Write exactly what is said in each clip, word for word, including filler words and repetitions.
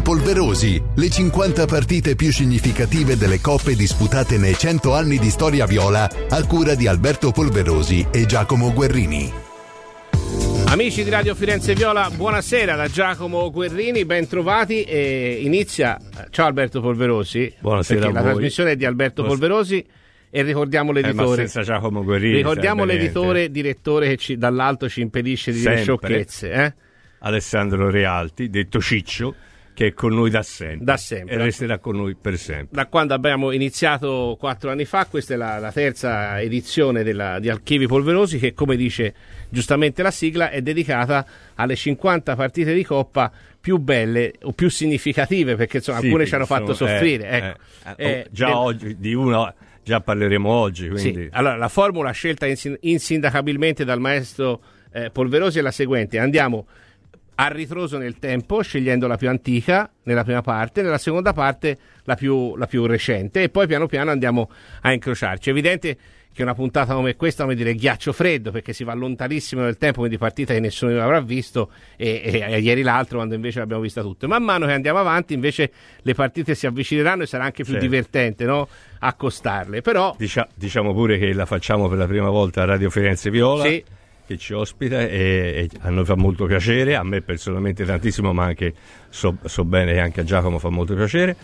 Polverosi, le cinquanta partite più significative delle coppe disputate nei cento anni di storia viola, a cura di Alberto Polverosi e Giacomo Guerrini. Amici di Radio Firenze Viola, buonasera da Giacomo Guerrini, ben trovati. E inizia, ciao Alberto Polverosi. Buonasera a la voi. trasmissione è di Alberto Buonasera. Polverosi e ricordiamo l'editore. Eh, ma senza Giacomo Guerrini ricordiamo l'editore, niente. Direttore che ci, dall'alto ci impedisce di dire sciocchezze. Eh? Alessandro Realti, detto Ciccio, che è con noi da sempre, da sempre. E resterà con noi per sempre. Da quando abbiamo iniziato quattro anni fa, questa è la, la terza edizione della, di Archivi Polverosi, che, come dice giustamente la sigla, è dedicata alle cinquanta partite di Coppa più belle o più significative, perché insomma sì, alcune ci hanno fatto sono, soffrire. Eh, ecco. eh, eh, già del... oggi di una già parleremo oggi. Quindi. Sì. Allora, la formula scelta insindacabilmente dal maestro eh, Polverosi è la seguente: andiamo a ritroso nel tempo, scegliendo la più antica nella prima parte, nella seconda parte la più, la più recente, e poi piano piano andiamo a incrociarci. È evidente che una puntata come questa, come dire, ghiaccio freddo, perché si va lontanissimo nel tempo, quindi partita che nessuno avrà visto, e, e, e ieri l'altro, quando invece l'abbiamo vista tutte. Man mano che andiamo avanti, invece, le partite si avvicineranno e sarà anche più certo. divertente, no? Accostarle. Però Dicia, diciamo pure che la facciamo per la prima volta a Radio Firenze Viola. Sì. Che ci ospita e, e a noi fa molto piacere, a me personalmente tantissimo, ma anche so, so bene che anche a Giacomo fa molto piacere.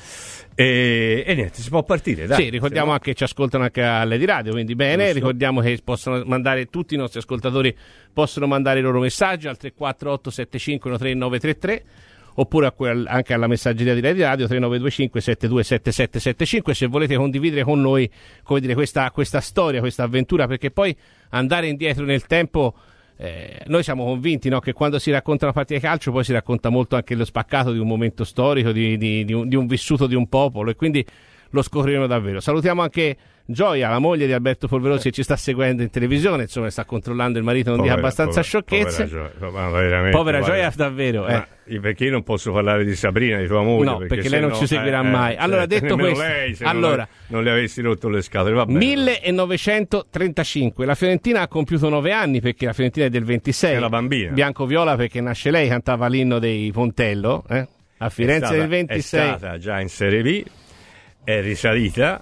E, e niente, si può partire, dai. Sì, ricordiamo no... anche che ci ascoltano anche alle di radio, quindi bene. Giusto. Ricordiamo che possono mandare, tutti i nostri ascoltatori possono mandare i loro messaggi al tre quattro otto sette cinque uno tre nove tre tre, oppure a quel, anche alla messaggeria di Radio Radio tre nove due cinque sette due sette sette sette cinque, se volete condividere con noi, come dire, questa, questa storia, questa avventura, perché poi andare indietro nel tempo, eh, noi siamo convinti, no, che quando si racconta una partita di calcio poi si racconta molto anche lo spaccato di un momento storico, di, di, di, un, di un vissuto di un popolo, e quindi lo scopriremo davvero. Salutiamo anche Gioia, la moglie di Alberto Polverosi, che ci sta seguendo in televisione, insomma sta controllando il marito, non dica abbastanza povera, sciocchezze. Povera Gioia, veramente, povera Gioia davvero. Eh. Perché io non posso parlare di Sabrina, di tua moglie? No, perché, perché lei non no, ci seguirà eh, mai. Allora, certo, detto questo, lei, se allora, non, non le avessi rotto le scatole, va bene. millenovecentotrentacinque, la Fiorentina ha compiuto nove anni, perché la Fiorentina è del ventisei. È la bambina. Bianco-viola, perché nasce lei, cantava l'inno dei Pontello, eh? A Firenze stata, del ventisei. È stata già in Serie B, è risalita,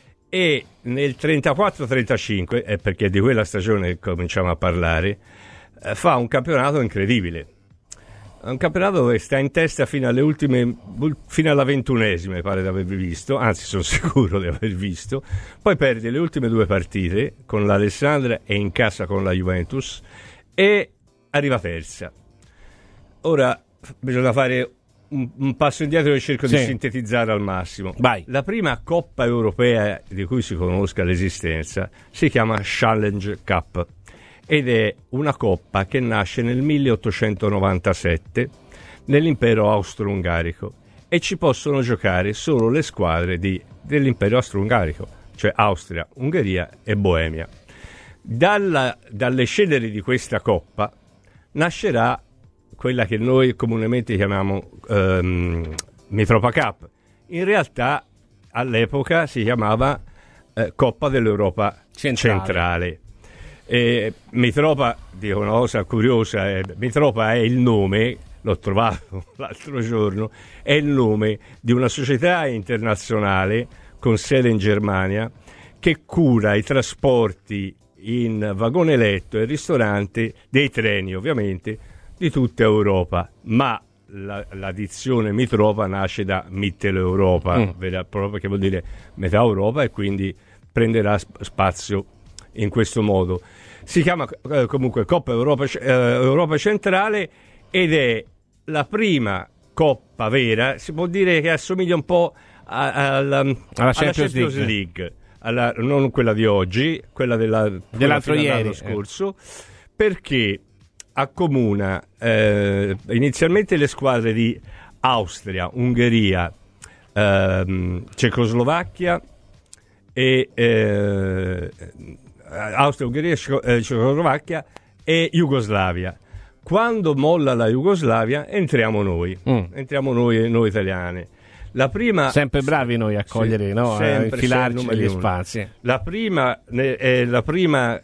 e nel trentaquattro trentacinque, è perché di quella stagione cominciamo a parlare, eh, fa un campionato incredibile. Un campionato dove sta in testa fino alle ultime, fino alla ventunesima, mi pare di aver visto, anzi sono sicuro di aver visto. Poi perde le ultime due partite con l'Alessandria e in casa con la Juventus, e arriva terza. Ora bisogna fare un, un passo indietro e cerco sì. di sintetizzare al massimo. Vai. La prima Coppa Europea di cui si conosca l'esistenza si chiama Challenge Cup, ed è una coppa che nasce nel milleottocentonovantasette nell'impero austro-ungarico, e ci possono giocare solo le squadre di, dell'impero austro-ungarico, cioè Austria, Ungheria e Boemia. Dalla, dalle ceneri di questa coppa nascerà quella che noi comunemente chiamiamo um, Mitropa Cup. In realtà all'epoca si chiamava eh, Coppa dell'Europa Centrale. Centrale. E Mitropa, dico una cosa curiosa, eh, Mitropa è il nome, l'ho trovato l'altro giorno, è il nome di una società internazionale con sede in Germania che cura i trasporti in vagone letto e ristoranti dei treni, ovviamente, di tutta Europa, ma la, la dizione Mitropa nasce da Mitteleuropa, mm. vera, proprio, che vuol dire metà Europa, e quindi prenderà spazio in questo modo. Si chiama eh, comunque Coppa Europa, eh, Europa Centrale, ed è la prima coppa vera, si può dire che assomiglia un po' a, a, alla, alla Champions, Champions League, League alla, non quella di oggi, quella della, dell'altro quella ieri scorso, eh. perché accomuna eh, inizialmente le squadre di Austria, Ungheria, ehm, Cecoslovacchia e eh, Austria, Ungheria, Cecoslovacchia e Jugoslavia. Quando molla la Jugoslavia entriamo noi, mm. entriamo noi, noi italiani. La prima, sempre bravi noi a cogliere, sì, no? A infilarci negli spazi. La prima, eh, la prima,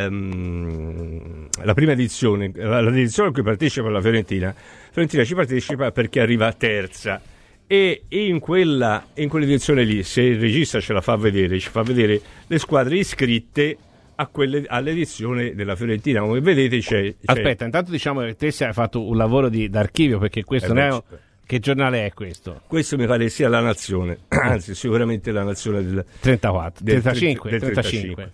ehm, la prima edizione, la, l'edizione a cui partecipa la Fiorentina, Fiorentina ci partecipa perché arriva terza e in quella in quell'edizione lì, se il regista ce la fa vedere, ci fa vedere le squadre iscritte a quelle, all'edizione della Fiorentina. Come vedete c'è, c'è... Aspetta, intanto diciamo che te hai fatto un lavoro di, d'archivio, perché questo eh non è... Che giornale è questo? Questo mi pare sia La Nazione, anzi sicuramente La Nazione del trentaquattro, del trentacinque, del trentacinque.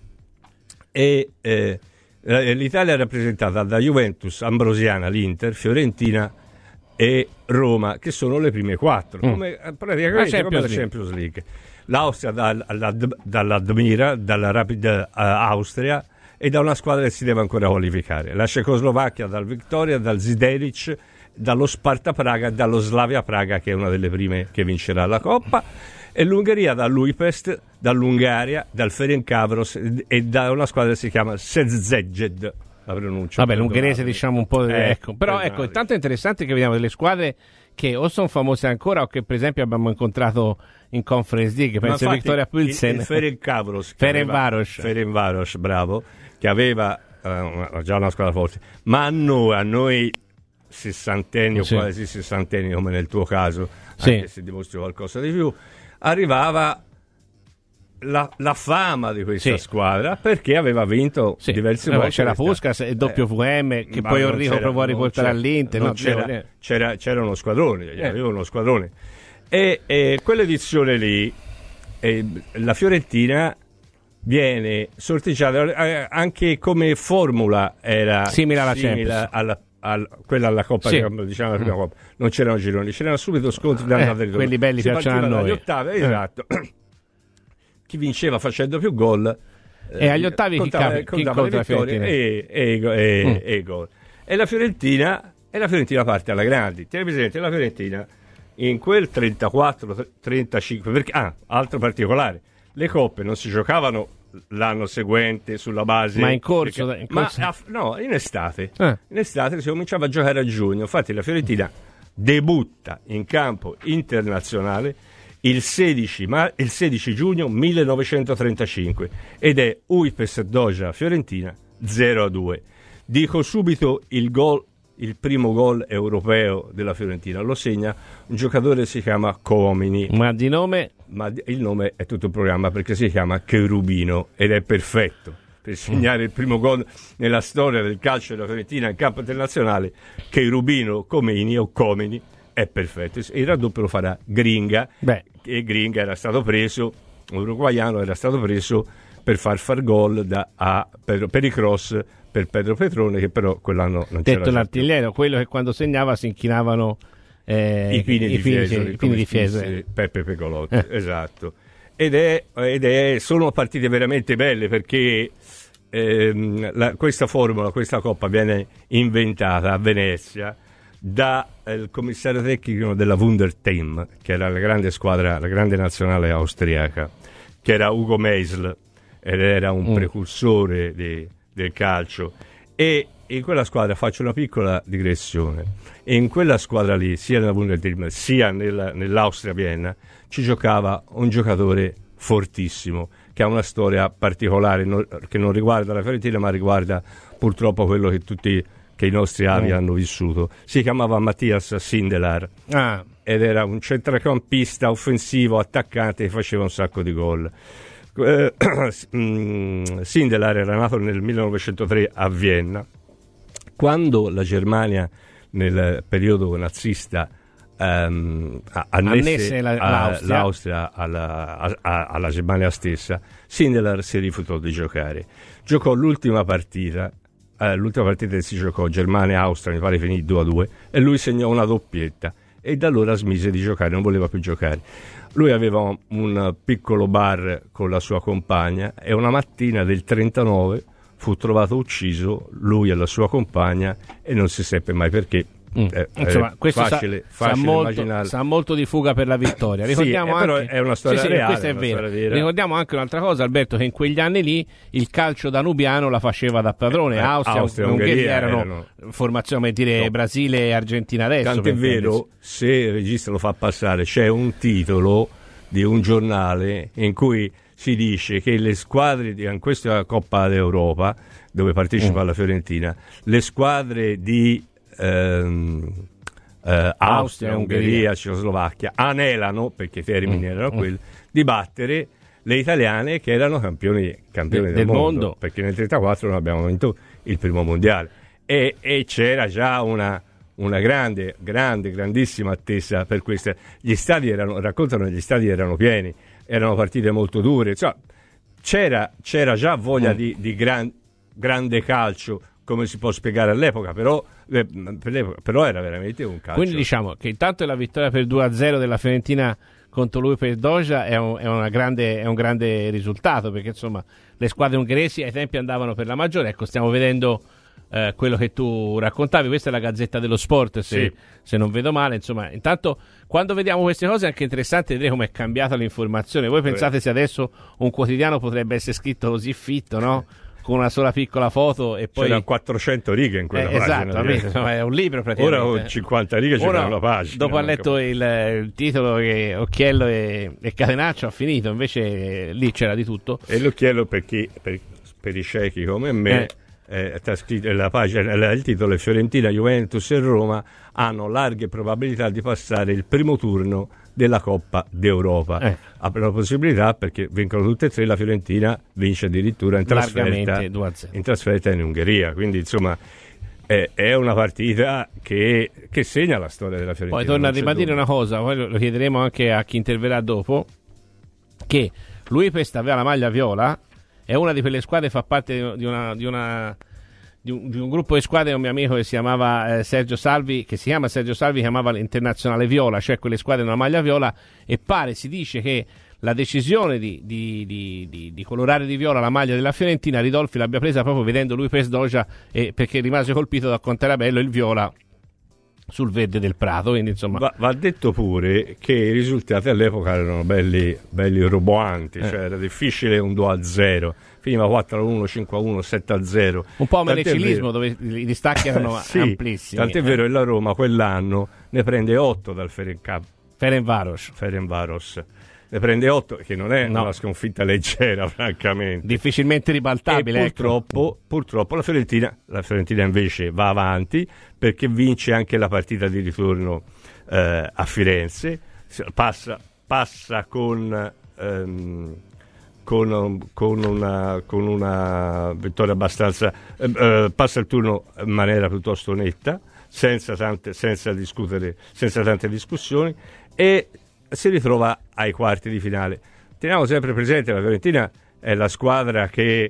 E eh, l'Italia è rappresentata da Juventus, Ambrosiana, l'Inter, Fiorentina e Roma, che sono le prime quattro, mm. come praticamente come la Champions League. L'Austria dalla, dall'Admira, dalla Rapid uh, Austria, e da una squadra che si deve ancora qualificare. La Cecoslovacchia dal Victoria, dal Zideric, dallo Sparta Praga e dallo Slavia Praga, che è una delle prime che vincerà la Coppa, e l'Ungheria dall'Újpest, dall'Ungaria, dal Ferencváros e da una squadra che si chiama Szeged, la pronuncia. Vabbè, l'ungherese diciamo un po'... Eh, ecco. Però eh, ecco, no, intanto è interessante che vediamo delle squadre che o sono famose ancora o che per esempio abbiamo incontrato in Conference League, penso a Victoria Pilsen. Il, il Ferencváros, Ferencváros. Ferencváros, bravo, che aveva uh, già una squadra forte, ma a noi, a noi sessantenni o sì. quasi sessantenni come nel tuo caso, sì. anche se dimostri qualcosa di più, arrivava la, la fama di questa sì. squadra, perché aveva vinto sì. diverse eh, volte. C'era Puskas e doppio V M che poi Enrico provò a riportare all'Inter. Non no, c'era, c'era, c'era uno squadrone, eh. aveva uno squadrone. E, e quell'edizione lì, eh, la Fiorentina viene sorteggiata anche come formula, era simile alla simile Champions. alla Al, quella alla Coppa, sì. diciamo la prima mm. Coppa, non c'erano gironi, c'erano subito scontri da andata eh, quelli belli si piacciono a noi. Agli ottavi, eh. esatto. Chi vinceva facendo più gol e agli ottavi contava, chi, contava chi le vittorie e, e, e, mm. e gol. E la Fiorentina e la Fiorentina parte alla grande. Tieni presente, la Fiorentina in quel trentaquattro trentacinque, perché ah, altro particolare, le coppe non si giocavano l'anno seguente sulla base, ma in corso, perché, in corso. Ma, no, in estate eh. in estate si cominciava a giocare a giugno. Infatti la Fiorentina debutta in campo internazionale il sedici, ma, il sedici giugno millenovecentotrentacinque ed è Újpest Dózsa Fiorentina zero a due. Dico subito il gol, il primo gol europeo della Fiorentina lo segna un giocatore che si chiama Comini, ma di nome ma il nome è tutto un programma, perché si chiama Cherubino ed è perfetto per segnare mm. il primo gol nella storia del calcio della Fiorentina in campo internazionale. Cherubino Comini o Comini è perfetto. Il raddoppio lo farà Gringa. Beh. E Gringa era stato preso, un uruguaiano era stato preso per far far gol da, a, per, per i cross per Pedro Petrone, che però quell'anno non c'era. Detto l'artigliero, quello che quando segnava si inchinavano eh, i pini di Fiesoli, i pini di Fiesoli. Peppe Pecolotti, eh. esatto. Ed è, ed è sono partite veramente belle, perché ehm, la, questa formula, questa coppa viene inventata a Venezia da eh, il commissario tecnico della Wunderteam, che era la grande squadra, la grande nazionale austriaca, che era Ugo Meisl, ed era un mm. precursore di, del calcio. E in quella squadra, faccio una piccola digressione, e in quella squadra lì, sia nella Bundesliga sia nella, nell'Austria Vienna, ci giocava un giocatore fortissimo che ha una storia particolare, no, che non riguarda la Fiorentina ma riguarda purtroppo quello che tutti che i nostri avi mm. hanno vissuto. Si chiamava Mattias Sindelar ah. ed era un centrocampista offensivo, attaccante, che faceva un sacco di gol. Eh, Sindelar era nato nel millenovecentotre a Vienna. Quando la Germania nel periodo nazista um, annesse, annesse la, a, l'Austria, l'Austria alla, a, a, alla Germania stessa, Sindelar si rifiutò di giocare. Giocò l'ultima partita, eh, l'ultima partita che si giocò Germania-Austria, mi pare finì due a due, e lui segnò una doppietta e da allora smise di giocare, non voleva più giocare. Lui aveva un piccolo bar con la sua compagna e una mattina del trentanove fu trovato ucciso, lui e la sua compagna, e non si seppe mai perché. Mm. Eh, Insomma, questo facile, sa, facile sa, molto, sa molto di fuga per la vittoria. Ricordiamo sì, anche, però è una storia sì, sì, reale. Questa è vera. Ricordiamo anche un'altra cosa, Alberto, che in quegli anni lì il calcio danubiano la faceva da padrone. Eh, Austria, Austria Ungheria erano, erano formazioni, come dire, no. Brasile e Argentina adesso. Tanto è vero, se il regista lo fa passare, c'è un titolo di un giornale in cui si dice che le squadre di in questa Coppa d'Europa, dove partecipa mm. la Fiorentina, le squadre di ehm, eh, Austria, Ungheria, Cecoslovacchia anelano, perché i termini mm. erano quelli, di battere le italiane che erano campioni, campioni del, del mondo, mondo, perché nel trentaquattro noi abbiamo vinto il primo mondiale e, e c'era già una, una grande, grande, grandissima attesa per queste. Gli stadi erano, raccontano, gli stadi erano pieni, erano partite molto dure, cioè, c'era, c'era già voglia mm. di, di gran, grande calcio, come si può spiegare all'epoca, però, eh, per l'epoca, però era veramente un calcio. Quindi diciamo che intanto la vittoria per due a zero della Fiorentina contro lui per Doja è un, è, una grande, è un grande risultato, perché insomma le squadre ungheresi ai tempi andavano per la maggiore. Ecco, stiamo vedendo eh, quello che tu raccontavi, questa è la Gazzetta dello Sport, se, sì. se non vedo male. Insomma, intanto quando vediamo queste cose è anche interessante vedere come è cambiata l'informazione. Voi pensate se adesso un quotidiano potrebbe essere scritto così fitto, no? Con una sola piccola foto e poi c'erano quattrocento righe in quella eh, pagina. Esatto, insomma, è un libro praticamente. Ora con cinquanta righe c'è una pagina. Dopo ha letto il, il titolo che Occhiello e, e Catenaccio ha finito, invece eh, lì c'era di tutto. E l'Occhiello per chi, per, per i ciechi come me, eh. Eh, scritto, la pagina, il titolo è Fiorentina, Juventus e Roma hanno larghe probabilità di passare il primo turno della Coppa d'Europa. Eh. Aprono la possibilità perché vincono tutte e tre, la Fiorentina vince addirittura in trasferta, in trasferta in Ungheria, quindi insomma è, è una partita che, che segna la storia della Fiorentina. Poi torna a ribadire una cosa, poi lo chiederemo anche a chi interverrà dopo, che lui Pesta aveva la maglia viola, è una di quelle squadre, fa parte di una, di una Di un, di un gruppo di squadre, un mio amico che si chiamava eh, Sergio Salvi, che si chiama Sergio Salvi, chiamava l'Internazionale Viola, cioè quelle squadre una maglia viola, e pare, si dice che la decisione di, di, di, di, di colorare di viola la maglia della Fiorentina Ridolfi l'abbia presa proprio vedendo lui per Doja, e perché rimase colpito da quanto era bello il viola sul verde del prato. Quindi insomma va, va detto pure che i risultati all'epoca erano belli, belli roboanti, eh. cioè era difficile un due a zero, finiva quattro a uno, cinque a uno, sette a zero, un po' menecilismo dove i distacchi erano sì, amplissimi. Tant'è eh. vero che la Roma quell'anno ne prende otto dal Ferencváros Ferencváros ne prende otto, che non è no. una sconfitta leggera, francamente, difficilmente ribaltabile. E purtroppo, ecco. purtroppo la Fiorentina la Fiorentina invece va avanti perché vince anche la partita di ritorno eh, a Firenze, passa, passa con ehm, Con, con, una, con una vittoria abbastanza eh, eh, passa il turno in maniera piuttosto netta, senza tante, senza discutere, senza tante discussioni, e si ritrova ai quarti di finale. Teniamo sempre presente la Fiorentina è la squadra che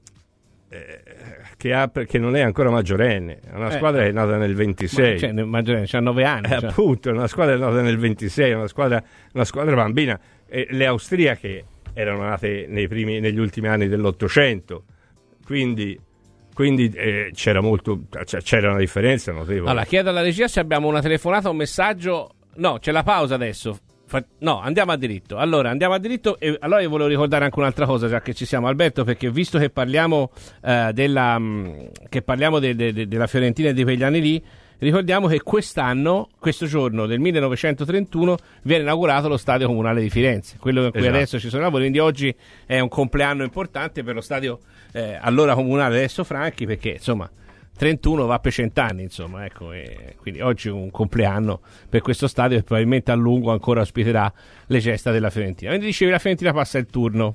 eh, che, ha, che non è ancora maggiorenne, è una squadra che eh, è nata nel ventisei, ma, cioè, maggiorenne, c'ha nove anni, eh, cioè. appunto, è una squadra che è nata nel ventisei, è una squadra, una squadra bambina, e le austriache erano nate nei primi, negli ultimi anni dell'Ottocento, quindi, quindi eh, c'era molto, c'era una differenza notevole. Allora, chiedo alla regia se abbiamo una telefonata o un messaggio. No, c'è la pausa adesso. Fa... No, andiamo a diritto. Allora, andiamo a diritto. E allora io volevo ricordare anche un'altra cosa, già che ci siamo, Alberto, perché visto che parliamo eh, della mh, che parliamo de, de, de, della Fiorentina e di quegli anni lì, ricordiamo che quest'anno, questo giorno del millenovecentotrentuno, viene inaugurato lo Stadio Comunale di Firenze, quello in cui esatto. adesso ci sono i lavori, quindi oggi è un compleanno importante per lo Stadio eh, allora Comunale adesso Franchi, perché insomma trentuno va per cent'anni, insomma, ecco, e quindi oggi è un compleanno per questo stadio che probabilmente a lungo ancora ospiterà le gesta della Fiorentina. Quindi dicevi, la Fiorentina passa il turno.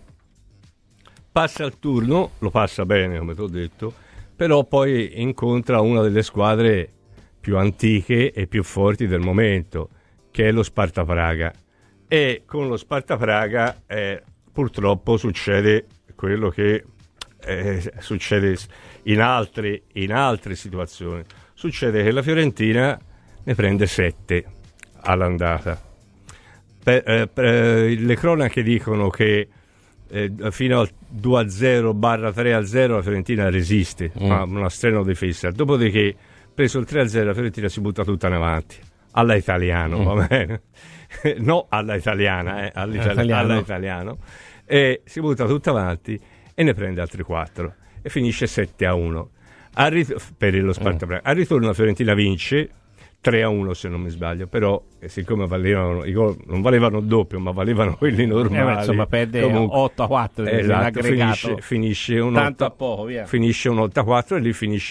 Passa il turno, lo passa bene, come ti ho detto, però poi incontra una delle squadre più antiche e più forti del momento, che è lo Sparta Praga, e con lo Sparta Praga eh, purtroppo succede quello che eh, succede in altre, in altre situazioni. Succede che la Fiorentina ne prende sette all'andata. Per, eh, per, le cronache dicono che eh, fino al due a zero barra tre a zero la Fiorentina resiste, mm. ma una strana difesa. Dopodiché, preso il tre a zero, la Fiorentina si butta tutta in avanti, alla italiano, mm. va bene? No, alla italiana, eh, all'itali- alla italiano, e si butta tutta avanti e ne prende altri quattro e finisce sette a uno rit- per lo Sparta Praga. Al ritorno la Fiorentina vince tre a uno, se non mi sbaglio, però eh, siccome valevano i gol non valevano doppio, ma valevano quelli normali, eh, insomma perde comunque, otto a quattro, esatto, finisce, finisce un tanto otto, a poco, via. Finisce un otto a quattro e lì finisce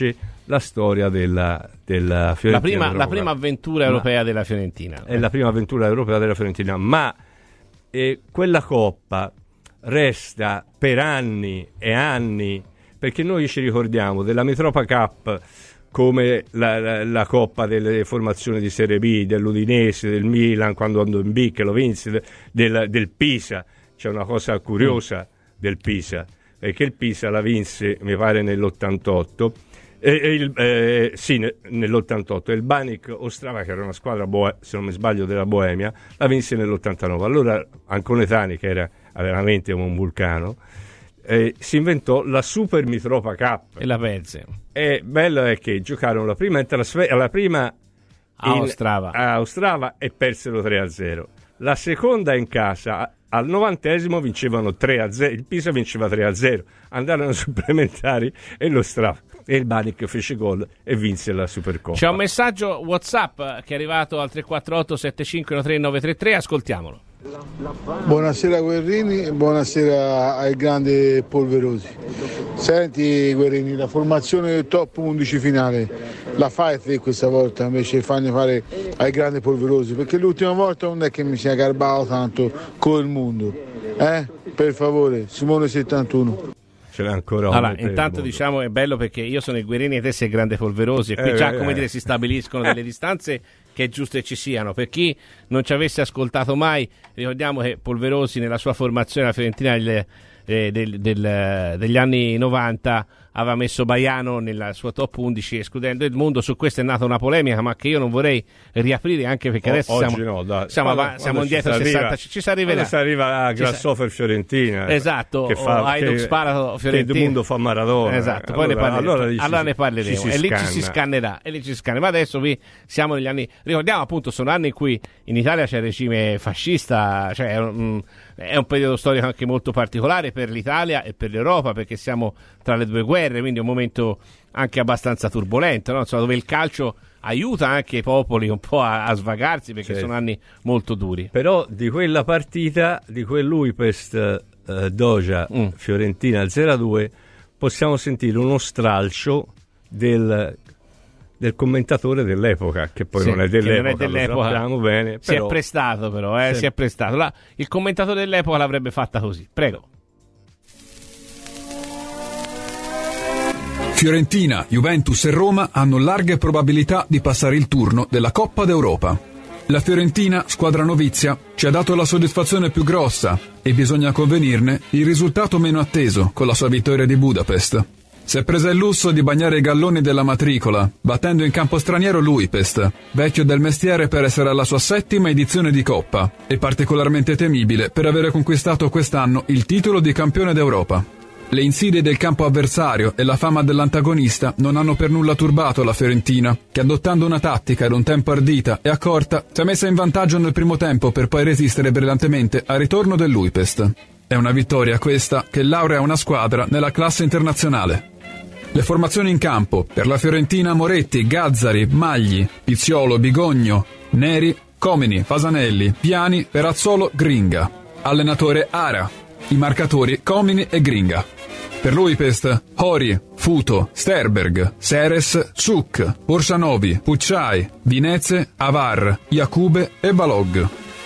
la storia della, della Fiorentina. La prima, la prima avventura europea ma, della Fiorentina. È la prima avventura europea della Fiorentina, ma eh, quella Coppa resta per anni e anni, perché noi ci ricordiamo della Mitropa Cup come la, la, la Coppa delle formazioni di Serie B, dell'Udinese, del Milan, quando andò in B, che lo vinse, del, del Pisa. C'è una cosa curiosa mm. del Pisa, perché il Pisa la vinse, mi pare, nell'ottantotto, e, e il, eh, sì, nell'ottantotto, e il Banik Ostrava, che era una squadra, boe, se non mi sbaglio, della Boemia, la vinse nell'ottantanove. Allora Anconetani, che era veramente un vulcano, eh, si inventò la Super Mitropa Cup. E la perse. E bello è che giocarono la prima in trasfer- la prima a Ostrava. a Ostrava e persero tre a zero. La seconda in casa, al novantesimo vincevano tre a zero, il Pisa vinceva tre a zero, andarono ai supplementari e l'Ostrava e il Banik fece gol e vinse la Supercoppa. C'è un messaggio WhatsApp che è arrivato al tre quattro otto sette cinque uno tre nove tre tre, ascoltiamolo. Buonasera Guerrini e buonasera ai grandi Polverosi. Senti Guerrini, la formazione del top undici finale la fai te questa volta invece di farne fare ai grandi Polverosi, perché l'ultima volta non è che mi sia garbato tanto con il mondo, eh? Per favore, Simone settantuno. Ce l'è ancora. Allora, intanto diciamo è bello perché io sono il Guerini e te sei grande Polverosi, e qui eh, già eh, come eh. dire si stabiliscono delle distanze che è giusto che ci siano. Per chi non ci avesse ascoltato mai, ricordiamo che Polverosi nella sua formazione alla Fiorentina del, eh, del, del, degli anni novanta aveva messo Baiano nella sua top undici escludendo Edmundo. Su questo è nata una polemica, ma che io non vorrei riaprire, anche perché o, adesso oggi siamo, no, dai. siamo, quando, av- siamo quando indietro ci sessanta, ci, ci si arriverà. Si arriva a Grasshopper Fiorentina, esatto, che fa, o Hajduk spara Fiorentina, che Edmundo fa Maradona, esatto, poi allora, ne parleremo, allora, lì allora ci, ne parleremo ci e lì scanna. ci si scannerà e lì ci si scannerà. Ma adesso qui siamo negli anni, ricordiamo appunto, sono anni in cui in Italia c'è il regime fascista, cioè è un, è un periodo storico anche molto particolare per l'Italia e per l'Europa, perché siamo tra le due guerre, quindi è un momento anche abbastanza turbolento, no? Insomma, dove il calcio aiuta anche i popoli un po' a, a svagarsi, perché certo. sono anni molto duri. Però di quella partita, di quell'Uipest eh, Doja mm. Fiorentina zero a due, possiamo sentire uno stralcio del, del commentatore dell'epoca, che poi sì, non è dell'epoca, non è dell'epoca. Lo sappiamo bene. Si però... è prestato però, eh, sì. si è prestato. La, il commentatore dell'epoca l'avrebbe fatta così. Prego. Fiorentina, Juventus e Roma hanno larghe probabilità di passare il turno della Coppa d'Europa. La Fiorentina, squadra novizia, ci ha dato la soddisfazione più grossa e bisogna convenirne il risultato meno atteso con la sua vittoria di Budapest. Si è presa il lusso di bagnare i galloni della matricola, battendo in campo straniero l'Uipest, vecchio del mestiere per essere alla sua settima edizione di Coppa e particolarmente temibile per avere conquistato quest'anno il titolo di campione d'Europa. Le insidie del campo avversario e la fama dell'antagonista non hanno per nulla turbato la Fiorentina, che adottando una tattica ed un tempo ardita e accorta si è messa in vantaggio nel primo tempo per poi resistere brillantemente al ritorno dell'Uipest. È una vittoria questa che laurea una squadra nella classe internazionale. Le formazioni in campo: per la Fiorentina Moretti, Gazzari, Magli, Pizziolo, Bigogno, Neri, Comini, Fasanelli, Piani, Perazzolo, Gringa. Allenatore Ara. I marcatori Comini e Gringa. Per l'Uipest, Hori, Futo, Sterberg, Seres, Ciuk, Orshanovi, Pucciai, Vineze, Avar, Jakube e Balog.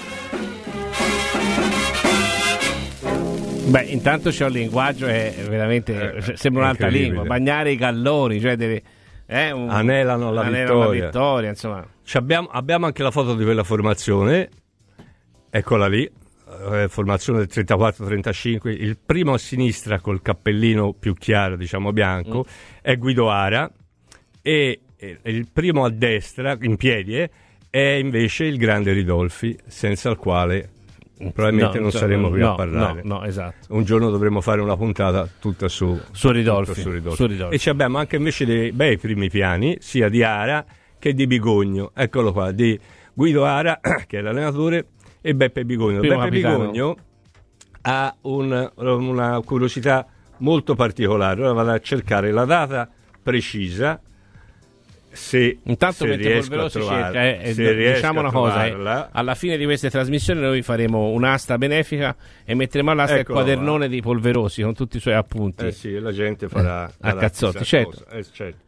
Beh, intanto c'è un linguaggio, è veramente, eh, sembra un'altra lingua, bagnare i galloni, cioè delle, eh, un, anelano la anelano vittoria, la vittoria insomma. Abbiamo, abbiamo anche la foto di quella formazione, eccola lì. Formazione del trentaquattro trentacinque, il primo a sinistra col cappellino più chiaro, diciamo bianco, mm. è Guido Ara, e, e il primo a destra in piedi eh, è invece il grande Ridolfi, senza il quale probabilmente no, non saremmo qui no, a parlare. No, no, esatto. Un giorno dovremmo fare una puntata tutta su, su, Ridolfi, tutta su Ridolfi. Su Ridolfi. E ci abbiamo anche invece dei bei primi piani, sia di Ara che di Bigogno. Eccolo qua, di Guido Ara, che è l'allenatore, e Beppe Bigogno. Primo Beppe capitano. Bigogno ha un, una curiosità molto particolare. Ora vado a cercare la data precisa, se, intanto se mentre riesco Polverosi a trovarla, cerca, eh, se diciamo una cosa, eh, alla fine di queste trasmissioni noi faremo un'asta benefica e metteremo all'asta il quadernone di Polverosi con tutti i suoi appunti. Eh sì, la gente farà eh, a cazzotti, certo. Eh, certo.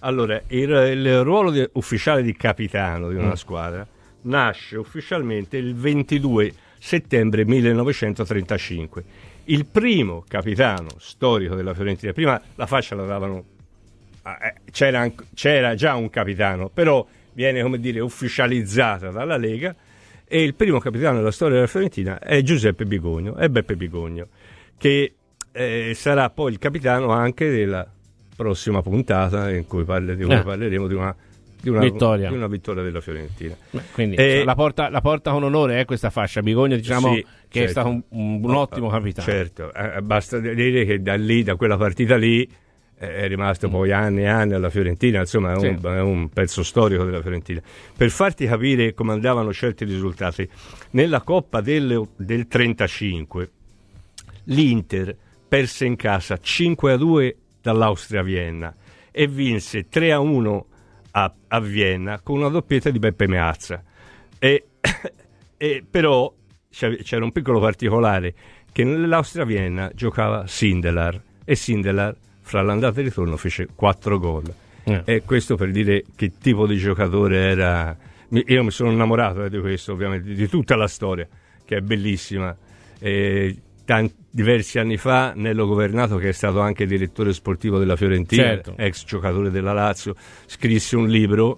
Allora, il, il ruolo di, ufficiale di capitano di una mm. squadra nasce ufficialmente il ventidue settembre millenovecentotrentacinque. Il primo capitano storico della Fiorentina, prima la fascia la davano, eh, c'era, c'era già un capitano, però viene, come dire, ufficializzata dalla Lega, e il primo capitano della storia della Fiorentina è Giuseppe Bigogno, è Beppe Bigogno, che eh, sarà poi il capitano anche della prossima puntata in cui, parle, di cui eh. parleremo di una, di, una, vittoria. di una vittoria della Fiorentina. Beh, quindi eh, la, porta, la porta con onore eh, questa fascia. Bigogno, diciamo, sì, che certo. è stato un, un, un ottimo capitano. Certo, eh, basta dire che da lì, da quella partita lì, eh, è rimasto mm. poi anni e anni alla Fiorentina, insomma è, sì. un, è un pezzo storico della Fiorentina. Per farti capire come andavano certi risultati, nella Coppa del, del trentacinque l'Inter perse in casa cinque a due dall'Austria Vienna e vinse tre a uno a, a Vienna con una doppietta di Beppe Meazza, e, e però c'era un piccolo particolare, che nell'Austria Vienna giocava Sindelar, e Sindelar fra l'andata e il ritorno fece quattro gol. eh. E questo per dire che tipo di giocatore era. Io mi sono innamorato di questo, ovviamente, di tutta la storia, che è bellissima. E tanti, diversi anni fa Nello Governato, che è stato anche direttore sportivo della Fiorentina, certo. ex giocatore della Lazio, scrisse un libro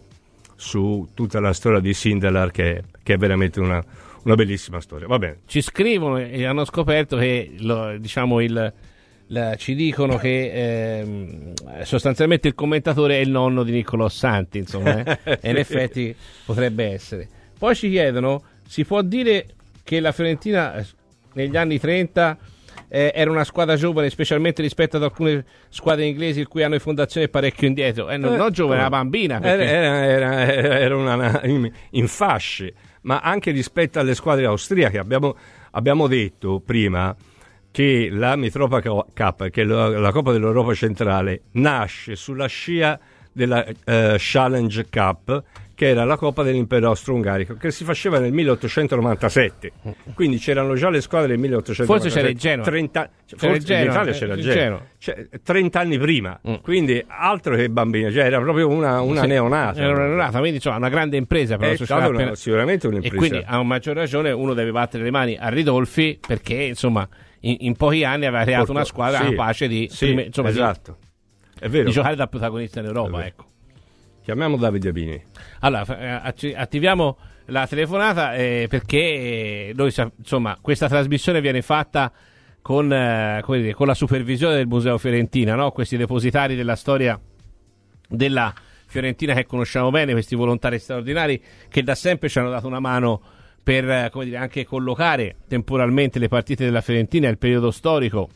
su tutta la storia di Sindelar, che, che è veramente una, una bellissima storia. Va bene. Ci scrivono e hanno scoperto che lo, diciamo il, la, ci dicono che eh, sostanzialmente il commentatore è il nonno di Niccolò Santi, insomma, eh? E in effetti potrebbe essere. Poi ci chiedono, si può dire che la Fiorentina negli anni trenta eh, era una squadra giovane, specialmente rispetto ad alcune squadre inglesi il cui anno di fondazione è parecchio indietro? Eh, non, eh, non giovane, era bambina. Perché... Era, era, era, era una, in, in fasce, ma anche rispetto alle squadre austriache. Abbiamo, abbiamo detto prima che la Mitropa Cup, che è la, la Coppa dell'Europa centrale, nasce sulla scia della uh, Challenge Cup, che era la Coppa dell'Impero Austro-Ungarico, che si faceva nel milleottocentonovantasette. Quindi c'erano già le squadre del milleottocentonovantasette. Forse c'era il Genoa. trenta, c'era forse il Genoa, in Italia c'era il Genoa. Cioè, trenta anni prima. Mm. Quindi altro che bambina, cioè era proprio una, una sì, neonata. Era una neonata, quindi insomma, una grande impresa per è la società. Una, appena... Sicuramente un'impresa. E quindi a maggior ragione uno deve battere le mani a Ridolfi, perché insomma in, in pochi anni aveva creato Porto, una squadra sì, capace di, sì, prime, insomma, esatto. di, è vero. di giocare da protagonista in Europa, ecco. Chiamiamo Davide Abini. Allora, attiviamo la telefonata eh, perché noi, insomma, questa trasmissione viene fatta con, eh, come dire, con la supervisione del Museo Fiorentina, no? Questi depositari della storia della Fiorentina che conosciamo bene, questi volontari straordinari che da sempre ci hanno dato una mano per, come dire, anche collocare temporalmente le partite della Fiorentina, il periodo storico,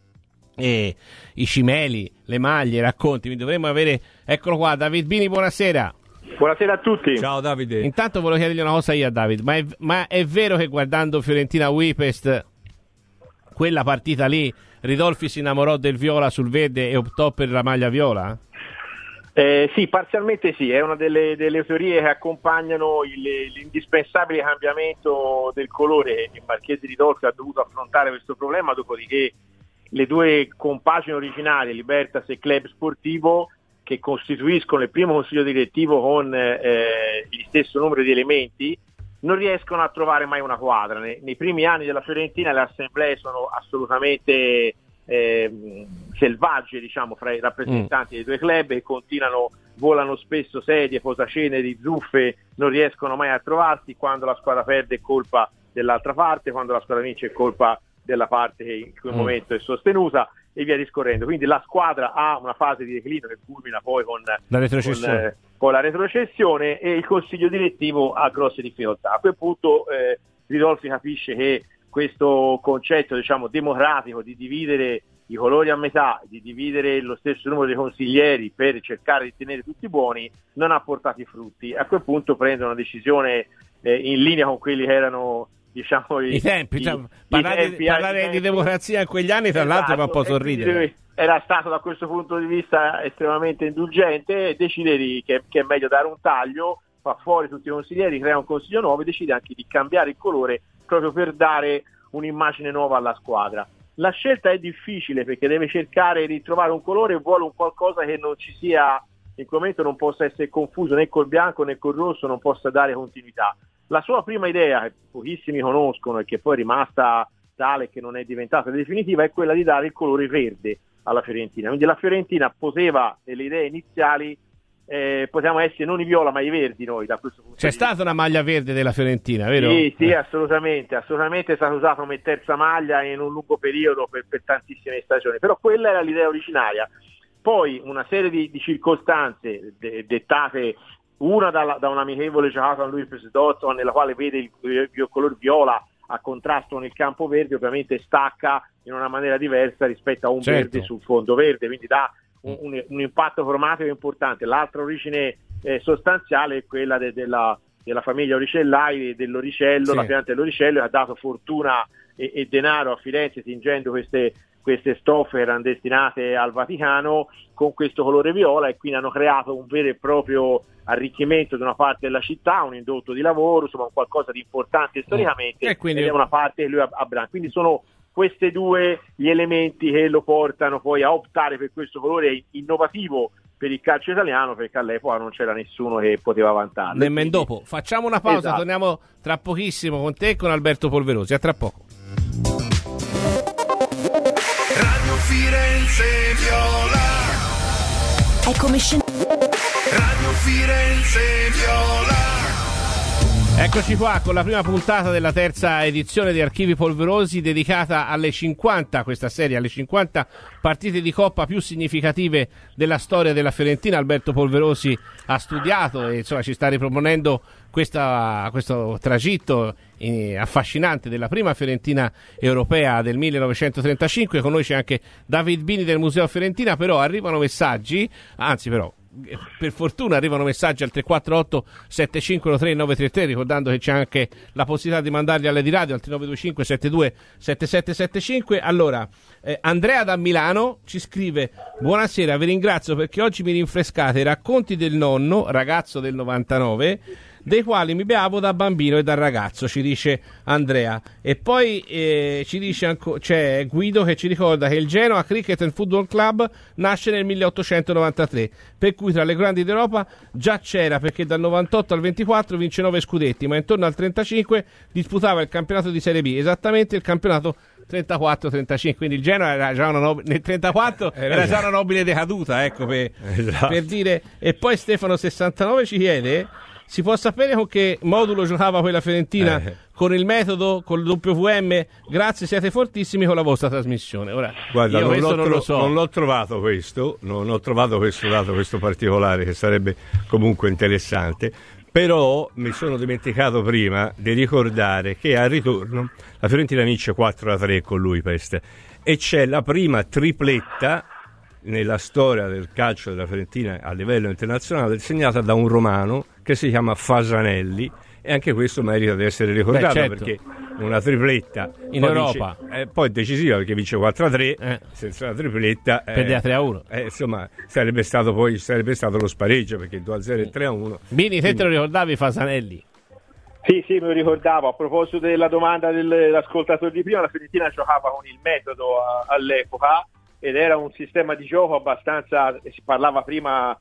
e i cimeli, le maglie, i racconti. Quindi dovremmo avere, eccolo qua, David Bini, buonasera. Buonasera a tutti. Ciao Davide. Intanto volevo chiedergli una cosa io a David, ma è, ma è vero che guardando Fiorentina Újpest, quella partita lì, Ridolfi si innamorò del viola sul verde e optò per la maglia viola? Eh, sì, parzialmente sì, è una delle, delle teorie che accompagnano il, l'indispensabile cambiamento del colore. Il Marchese Ridolfi ha dovuto affrontare questo problema, dopodiché le due compagini originali, Libertas e Club Sportivo, che costituiscono il primo consiglio direttivo con eh, il stesso numero di elementi, non riescono a trovare mai una quadra. Nei, nei primi anni della Fiorentina le assemblee sono assolutamente eh, selvagge, diciamo, fra i rappresentanti mm. dei due club, e continuano, volano spesso sedie, posaceneri, zuffe, non riescono mai a trovarsi. Quando la squadra perde è colpa dell'altra parte, quando la squadra vince è colpa della parte che in quel mm. momento è sostenuta, e via discorrendo. Quindi la squadra ha una fase di declino che culmina poi con la retrocessione, con, eh, con la retrocessione, e il consiglio direttivo ha grosse difficoltà. A quel punto eh, Ridolfi capisce che questo concetto, diciamo, democratico di dividere i colori a metà, di dividere lo stesso numero di consiglieri per cercare di tenere tutti buoni, non ha portato i frutti. A quel punto prende una decisione eh, in linea con quelli che erano, diciamo, i, i tempi, i, cioè, i parlare, tempi, parlare tempi. di democrazia in quegli anni, tra esatto, l'altro, fa un po' sorridere. Era stato da questo punto di vista estremamente indulgente, e decide di, che, che è meglio dare un taglio, fa fuori tutti i consiglieri, crea un consiglio nuovo e decide anche di cambiare il colore proprio per dare un'immagine nuova alla squadra. La scelta è difficile perché deve cercare di trovare un colore e vuole un qualcosa che non ci sia in quel momento non possa essere confuso né col bianco né col rosso, non possa dare continuità. La sua prima idea, che pochissimi conoscono e che poi è rimasta tale che non è diventata definitiva, è quella di dare il colore verde alla Fiorentina. Quindi la Fiorentina poteva, nelle idee iniziali, eh, potevamo essere non i viola ma i verdi noi da questo punto C'è di vista. C'è stata una maglia verde della Fiorentina, vero? Sì, sì, eh. assolutamente, assolutamente è stata usata come terza maglia in un lungo periodo per, per tantissime stagioni, però quella era l'idea originaria. Poi una serie di, di circostanze de- dettate, una da, da un amichevole giocato a Luis Dotson, nella quale vede il, il, il color viola a contrasto con il campo verde, ovviamente stacca in una maniera diversa rispetto a un certo. verde sul fondo verde, quindi dà un, un, un impatto cromatico importante. L'altra origine eh, sostanziale è quella de, della, della famiglia Oricellai, dell'Oricello, sì. La pianta dell'Oricello, che ha dato fortuna e, e denaro a Firenze tingendo queste, queste stoffe che erano destinate al Vaticano con questo colore viola, e quindi hanno creato un vero e proprio arricchimento di una parte della città, un indotto di lavoro, insomma un qualcosa di importante storicamente, e quindi... ed è una parte che lui ha, ha branco. Quindi sono questi due gli elementi che lo portano poi a optare per questo colore innovativo per il calcio italiano, perché all'epoca non c'era nessuno che poteva vantarlo. Nemmeno dopo. Facciamo una pausa, esatto. Torniamo tra pochissimo con te e con Alberto Polverosi. A tra poco. Radio Firenze Viola. È come scen- Radio Firenze Viola. Eccoci qua con la prima puntata della terza edizione di Archivi Polverosi, dedicata alle cinquanta, questa serie, alle cinquanta partite di Coppa più significative della storia della Fiorentina. Alberto Polverosi ha studiato e insomma ci sta riproponendo questa, questo tragitto eh, affascinante della prima Fiorentina europea del millenovecentotrentacinque. Con noi c'è anche David Bini del Museo Fiorentina, però arrivano messaggi, anzi però per fortuna arrivano messaggi al tre quattro otto sette cinque uno tre nove tre tre, ricordando che c'è anche la possibilità di mandarli alle di radio al tre nove due cinque sette due sette sette sette cinque. Allora eh, Andrea da Milano ci scrive: buonasera, vi ringrazio perché oggi mi rinfrescate i racconti del nonno, ragazzo del novantanove, dei quali mi beavo da bambino e da ragazzo, ci dice Andrea. E poi eh, ci dice anco, c'è Guido che ci ricorda che il Genoa Cricket and Football Club nasce nel milleottocentonovantatré, per cui tra le grandi d'Europa già c'era, perché dal novantotto al ventiquattro vince nove scudetti, ma intorno al trentacinque disputava il campionato di Serie B, esattamente il campionato trentaquattro trentacinque, quindi il Genoa era già una nobile, nel trentaquattro era, era già una nobile decaduta, ecco, per, esatto. per dire. E poi Stefano sessantanove ci chiede: si può sapere con che modulo giocava quella Fiorentina? Eh. Con il metodo, col W M? Grazie, siete fortissimi con la vostra trasmissione. Ora, guarda, io non, questo l'ho non tro- lo so. Non l'ho trovato questo, non ho trovato questo dato, questo particolare, che sarebbe comunque interessante. Però mi sono dimenticato prima di ricordare che al ritorno la Fiorentina vince quattro a tre con lui, Peste, e c'è la prima tripletta nella storia del calcio della Fiorentina a livello internazionale, segnata da un romano che si chiama Fasanelli, e anche questo merita di essere ricordato. Beh, certo. Perché una tripletta in Europa vince, eh, poi è decisiva, perché vince quattro a tre, eh. senza la tripletta eh, perde a tre a uno, eh, insomma sarebbe stato poi sarebbe stato lo spareggio, perché due a zero e tre a uno. Bini, te te lo ricordavi Fasanelli? Sì, sì, me lo ricordavo. A proposito della domanda dell'ascoltatore di prima, la Fiorentina giocava con il metodo a, all'epoca, ed era un sistema di gioco abbastanza, si parlava prima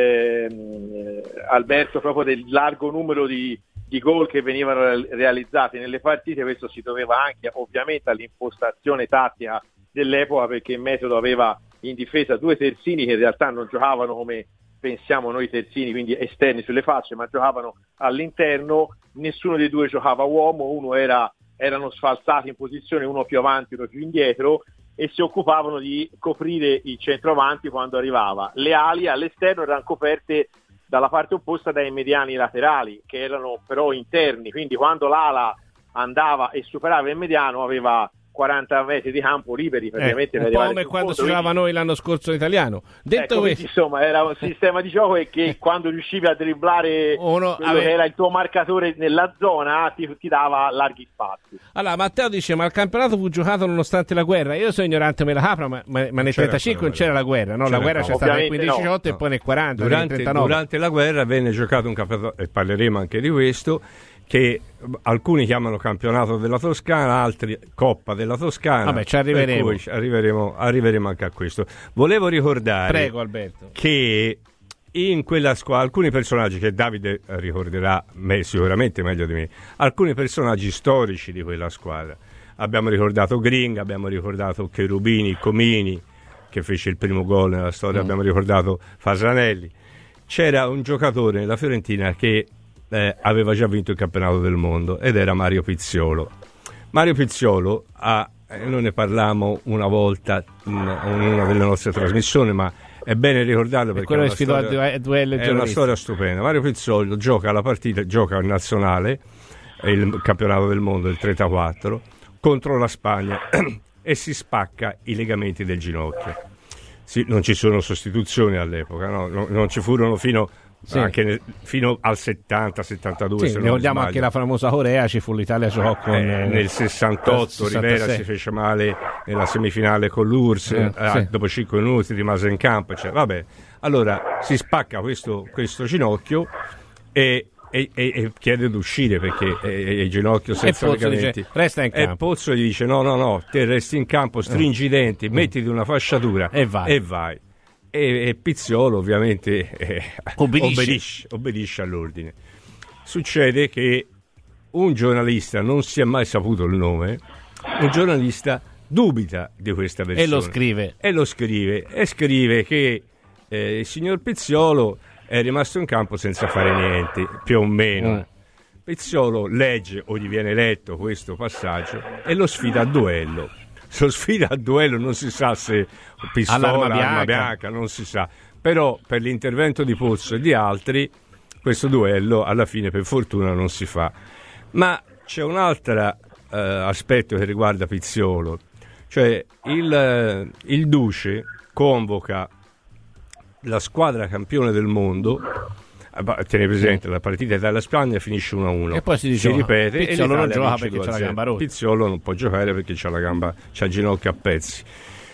eh, Alberto proprio del largo numero di, di gol che venivano realizzati nelle partite. Questo si doveva anche ovviamente all'impostazione tattica dell'epoca, perché il metodo aveva in difesa due terzini che in realtà non giocavano come pensiamo noi terzini, quindi esterni sulle facce, ma giocavano all'interno. Nessuno dei due giocava uomo, uno era, erano sfalsati in posizione, uno più avanti, uno più indietro, e si occupavano di coprire il centravanti quando arrivava. Le ali all'esterno erano coperte dalla parte opposta dai mediani laterali, che erano però interni, quindi quando l'ala andava e superava il mediano aveva quaranta metri di campo liberi praticamente, eh, per un po' come quando si giocava noi l'anno scorso in italiano. Detto ecco, questo, insomma, era un sistema di gioco e che quando riuscivi a dribblare uno ave... che era il tuo marcatore nella zona ti, ti dava larghi spazi. Allora Matteo dice: ma il campionato fu giocato nonostante la guerra. Io sono ignorante, me la capra, ma, ma, ma nel trentacinque non c'era la guerra, no? La guerra c'è stata nel quindici diciotto no. e poi nel quaranta, durante, nel trentanove. Durante la guerra venne giocato un campionato, e parleremo anche di questo, che alcuni chiamano campionato della Toscana, altri Coppa della Toscana. Vabbè, ci arriveremo. Per cui arriveremo, arriveremo anche a questo. Volevo ricordare Prego, Alberto. che in quella squadra alcuni personaggi che Davide ricorderà me, sicuramente meglio di me, alcuni personaggi storici di quella squadra. Abbiamo ricordato Gring, abbiamo ricordato Cherubini, Comini, che fece il primo gol nella storia, mm. abbiamo ricordato Fasanelli. C'era un giocatore nella Fiorentina che eh, aveva già vinto il campionato del mondo ed era Mario Pizziolo. Mario Pizziolo ha, eh, noi ne parlammo una volta in, in una delle nostre trasmissioni, ma è bene ricordarlo perché è una, storia, duello è una storia stupenda. Mario Pizziolo gioca la partita, gioca al nazionale, il campionato del mondo del trentaquattro, contro la Spagna e si spacca i legamenti del ginocchio. Sì, non ci sono sostituzioni all'epoca, no? non, non ci furono fino, sì. anche nel, fino al settanta settantadue. Sì, ricordiamo anche la famosa Corea, ci fu l'Italia giocò con eh, nel sessantotto Rivera si fece male nella semifinale con l'U R S S, eh, eh, sì. dopo cinque minuti rimase in campo, cioè, vabbè. Allora si spacca questo, questo ginocchio e E, e, e chiede di uscire perché è, il ginocchio senza legamenti dice, resta in campo. E Pozzo gli dice no no no, te resti in campo, stringi i denti, mm. mettiti una fasciatura e vai, e, vai. e, e Pizziolo ovviamente eh, obbedisce. obbedisce obbedisce all'ordine. Succede che un giornalista, non si è mai saputo il nome, un giornalista dubita di questa versione e lo scrive e lo scrive e scrive che eh, il signor Pizziolo è rimasto in campo senza fare niente, più o meno. Mm. Pizziolo legge o gli viene letto questo passaggio e lo sfida a duello. Se lo sfida a duello non si sa se pistola, All'arma bianca. arma bianca, non si sa. Però per l'intervento di Pozzo e di altri questo duello alla fine per fortuna non si fa. Ma c'è un altro eh, aspetto che riguarda Pizziolo. Cioè il, il Duce convoca la squadra campione del mondo, tieni presente la partita Italia-Spagna finisce uno a uno e poi si, dice, si ripete Pizziolo e non gioca perché c'ha la gamba rotta. Pizziolo non può giocare perché c'ha la gamba, c'ha il ginocchio a pezzi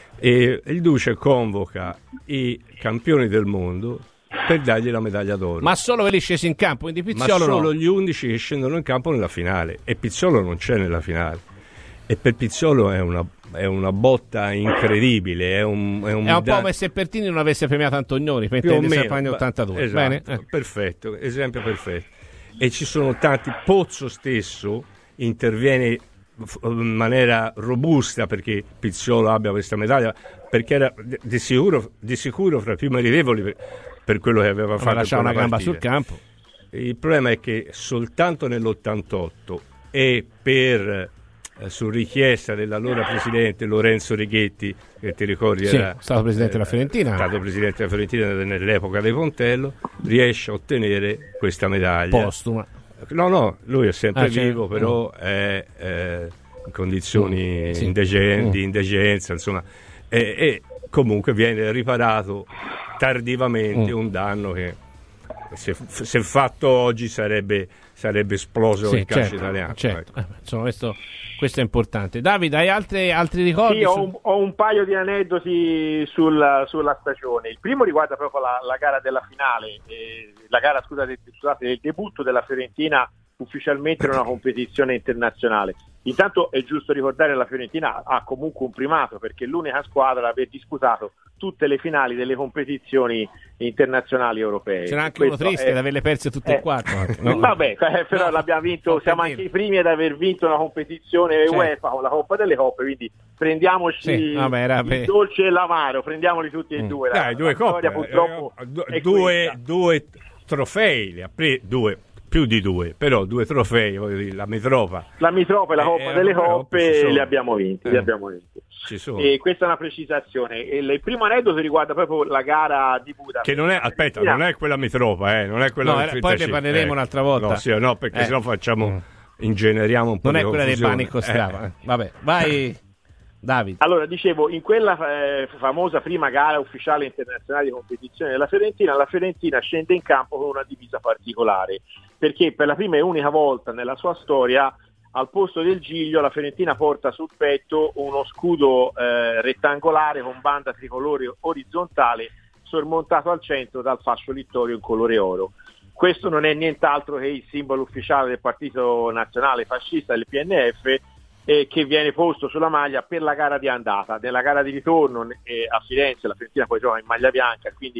e il Duce convoca i campioni del mondo per dargli la medaglia d'oro, ma solo quelli scesi in campo, quindi Pizziolo ma solo no. gli undici che scendono in campo nella finale e Pizziolo non c'è nella finale e per Pizziolo è una è una botta incredibile, è un, è un, è un da... po' come se Pertini non avesse premiato Antonioni per intendersi negli ottantadue. Esatto, bene? Eh. Perfetto, esempio perfetto. E ci sono tanti, Pozzo stesso interviene in maniera robusta perché Pizziolo abbia questa medaglia, perché era di sicuro, di sicuro fra i più meritevoli per, per quello che aveva fatto. Lasciava una gamba partita. sul campo. Il problema è che soltanto nell'ottantotto e per su richiesta dell'allora presidente Lorenzo Righetti, che ti ricordi sì, era stato presidente della Fiorentina, è stato presidente della Fiorentina nell'epoca dei Pontello, riesce a ottenere questa medaglia postuma. No, no, lui è sempre ah, vivo, certo. però è eh, in condizioni mm, sì. indegen- mm. di indigenza, insomma, e, e comunque viene riparato tardivamente mm. un danno che se, se fatto oggi sarebbe, sarebbe esploso sì, il calcio certo, italiano. Certo. Eh, insomma, questo, questo è importante. Davide, hai altri, altri ricordi? Sì, ho su... un, ho un paio di aneddoti sulla, sulla stagione. Il primo riguarda proprio la, la gara della finale, eh, la gara scusate, scusate, del debutto della Fiorentina ufficialmente in una competizione internazionale. Intanto è giusto ricordare che la Fiorentina ha comunque un primato perché è l'unica squadra ad aver disputato tutte le finali delle competizioni internazionali europee. C'era anche Questo uno triste è... ad averle perse tutte e eh... quattro. No. Vabbè, però no, l'abbiamo vinto, siamo anche i primi ad aver vinto una competizione certo. UEFA con la Coppa delle Coppe, quindi prendiamoci sì, vabbè, era il per... dolce e l'amaro, prendiamoli tutti e due. Dai, la, due la coppe, purtroppo eh, due, due trofei, le ha pre- due più di due, però due trofei, voglio dire, la Mitropa. La Mitropa e la Coppa eh, delle Coppe le abbiamo vinte, eh. le abbiamo vinte. Ci sono. E questa è una precisazione. E il primo aneddoto riguarda proprio la gara di Budapest. Che non è, aspetta, non è quella Mitropa, eh, non è quella no, del poi ne parleremo eh. un'altra volta. No, sì, no perché eh. sennò facciamo, mm. ingeneriamo un po' non di Non è quella confusione. dei Panico Strava. Eh. Vabbè, vai Davide. Allora, dicevo, in quella eh, famosa prima gara ufficiale internazionale di competizione della Fiorentina, la Fiorentina scende in campo con una divisa particolare, perché per la prima e unica volta nella sua storia al posto del giglio la Fiorentina porta sul petto uno scudo eh, rettangolare con banda tricolore orizzontale sormontato al centro dal fascio littorio in colore oro. Questo non è nient'altro che il simbolo ufficiale del partito nazionale fascista del P N F, eh, che viene posto sulla maglia per la gara di andata. Nella gara di ritorno eh, a Firenze la Fiorentina poi gioca in maglia bianca, quindi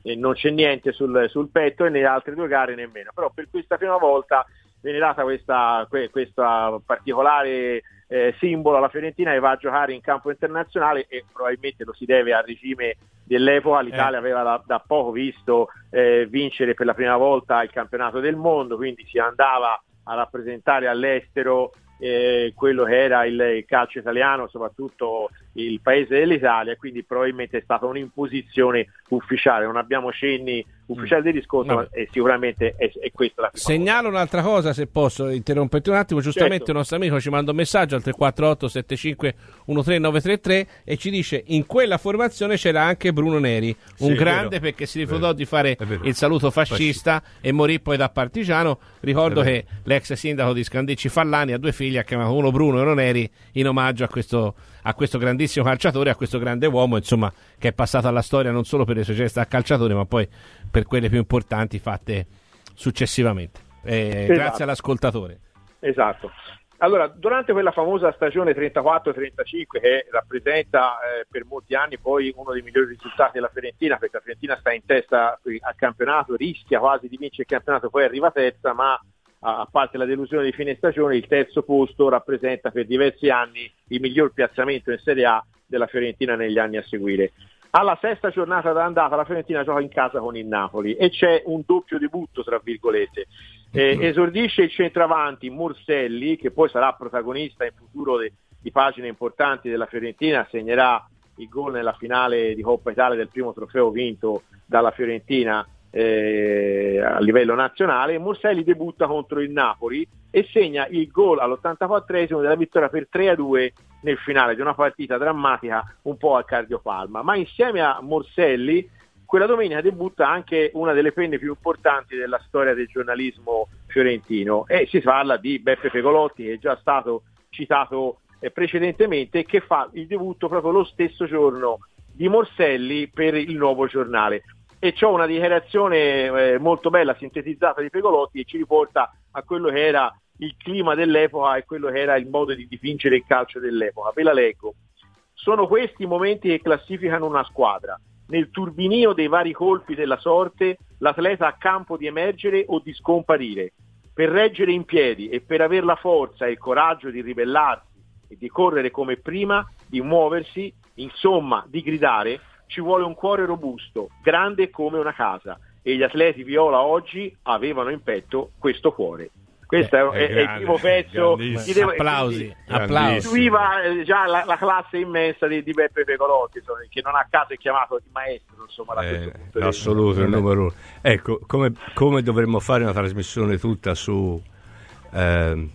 eh, non c'è niente sul, sul petto, e nelle altre due gare nemmeno, però per questa prima volta viene data questa, que, questa particolare eh, simbolo alla Fiorentina, che va a giocare in campo internazionale, e probabilmente lo si deve al regime dell'epoca. L'Italia eh. aveva da, da poco visto eh, vincere per la prima volta il campionato del mondo, quindi si andava a rappresentare all'estero eh, quello che era il, il calcio italiano, soprattutto il paese dell'Italia, quindi probabilmente è stata un'imposizione ufficiale. Non abbiamo cenni ufficiali mm. di riscontro, ma è, sicuramente è, è questa la prima Segnalo cosa. Un'altra cosa, se posso interromperti un attimo. Giustamente Certo. il nostro amico ci manda un messaggio al tre quattro otto sette cinque uno tre nove tre tre e ci dice: in quella formazione c'era anche Bruno Neri, un sì, grande, vero. perché si rifiutò di fare vero. il saluto fascista, fascista e morì poi da partigiano. Ricordo È che l'ex sindaco di Scandicci Fallani ha due figli, ha chiamato uno Bruno e uno Neri in omaggio a questo, a questo grandissimo calciatore, a questo grande uomo, insomma, che è passato alla storia non solo per le sue gesta a calciatore, ma poi per quelle più importanti fatte successivamente. Eh, esatto. Grazie all'ascoltatore. Esatto. Allora, durante quella famosa stagione trentaquattro trentacinque, che rappresenta eh, per molti anni poi uno dei migliori risultati della Fiorentina, perché la Fiorentina sta in testa al campionato, rischia quasi di vincere il campionato, poi arriva terza, ma a parte la delusione di fine stagione, il terzo posto rappresenta per diversi anni il miglior piazzamento in Serie A della Fiorentina negli anni a seguire. Alla sesta giornata d'andata la Fiorentina gioca in casa con il Napoli e c'è un doppio debutto, tra virgolette. Eh, esordisce il centravanti Morselli, che poi sarà protagonista in futuro de, di pagine importanti della Fiorentina, segnerà il gol nella finale di Coppa Italia del primo trofeo vinto dalla Fiorentina eh, a livello nazionale. Morselli debutta contro il Napoli e segna il gol all'ottantaquattresimo della vittoria per tre a due nel finale di una partita drammatica un po' al cardiopalma. Ma insieme a Morselli quella domenica debutta anche una delle penne più importanti della storia del giornalismo fiorentino, e si parla di Beppe Pegolotti, che è già stato citato eh, precedentemente, che fa il debutto proprio lo stesso giorno di Morselli per il Nuovo Giornale. E c'ho una dichiarazione eh, molto bella sintetizzata di Pegolotti, che ci riporta a quello che era il clima dell'epoca e quello che era il modo di dipingere il calcio dell'epoca. Ve la leggo. Sono questi i momenti che classificano una squadra. Nel turbinio dei vari colpi della sorte, l'atleta ha campo di emergere o di scomparire. Per reggere in piedi e per aver la forza e il coraggio di ribellarsi e di correre come prima, di muoversi, insomma di gridare, ci vuole un cuore robusto, grande come una casa, e gli atleti viola oggi avevano in petto questo cuore. Questo eh, è, è, è il primo pezzo. Devo, applausi, applausi. Istruiva eh, già la, la classe immensa di, di Beppe Pegolotti, insomma, che non a caso è chiamato il maestro, insomma, da eh, questo assoluto, il numero uno. Ecco, come, come dovremmo fare una trasmissione tutta su eh,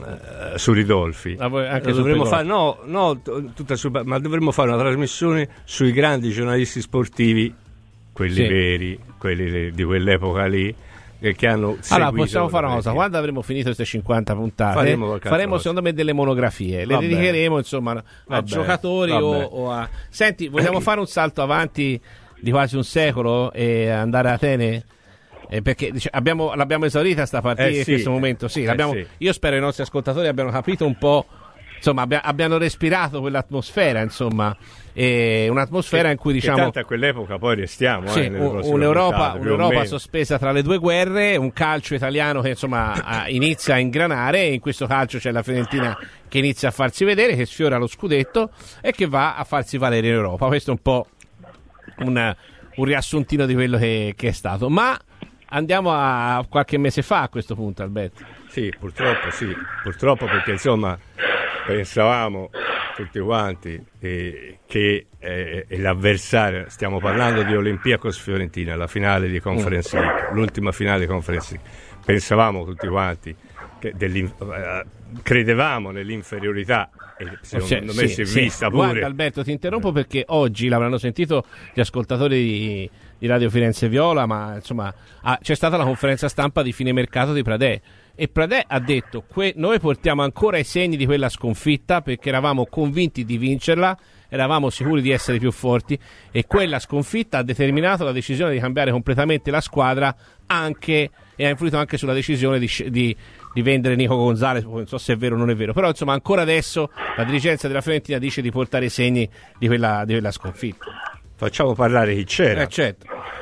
su Ridolfi, anche dovremmo su fare, no, no, tutta su, ma dovremmo fare una trasmissione sui grandi giornalisti sportivi, quelli sì. veri, quelli di quell'epoca lì, che hanno allora possiamo fare una cosa: quando avremo finito queste cinquanta puntate faremo, faremo secondo me delle monografie, le vabbè. dedicheremo insomma a vabbè. giocatori o, o a senti, vogliamo fare un salto avanti di quasi un secolo e andare a Atene? Eh, perché dic- abbiamo, l'abbiamo esaurita sta partita eh sì. in questo momento sì, eh sì. Io spero i nostri ascoltatori abbiano capito un po', insomma abbia, abbiano respirato quell'atmosfera, insomma, e un'atmosfera che, in cui diciamo che tanto a quell'epoca poi restiamo sì, eh, un, un'Europa, un'Europa sospesa tra le due guerre, un calcio italiano che insomma a, inizia a ingranare, e in questo calcio c'è la Fiorentina che inizia a farsi vedere, che sfiora lo scudetto e che va a farsi valere in Europa. Questo è un po' un, un riassuntino di quello che, che è stato, ma andiamo a qualche mese fa a questo punto, Alberto. Sì, purtroppo sì, purtroppo perché insomma pensavamo tutti quanti eh, che eh, l'avversario, stiamo parlando di Olympiacos Fiorentina, la finale di Conference League, l'ultima finale di Conference League, pensavamo tutti quanti che uh, credevamo nell'inferiorità e secondo cioè, me sì, si è sì. vista pure. Guarda Alberto, ti interrompo perché oggi l'avranno sentito gli ascoltatori di, di Radio Firenze Viola, ma insomma ah, c'è stata la conferenza stampa di fine mercato di Pradè, e Pradè ha detto que- noi portiamo ancora i segni di quella sconfitta perché eravamo convinti di vincerla, eravamo sicuri di essere più forti, e quella sconfitta ha determinato la decisione di cambiare completamente la squadra, anche e ha influito anche sulla decisione di, di, di vendere Nico Gonzalez. Non so se è vero o non è vero, però insomma ancora adesso la dirigenza della Fiorentina dice di portare i segni di quella, di quella sconfitta. Facciamo parlare chi c'era. Eh, certo.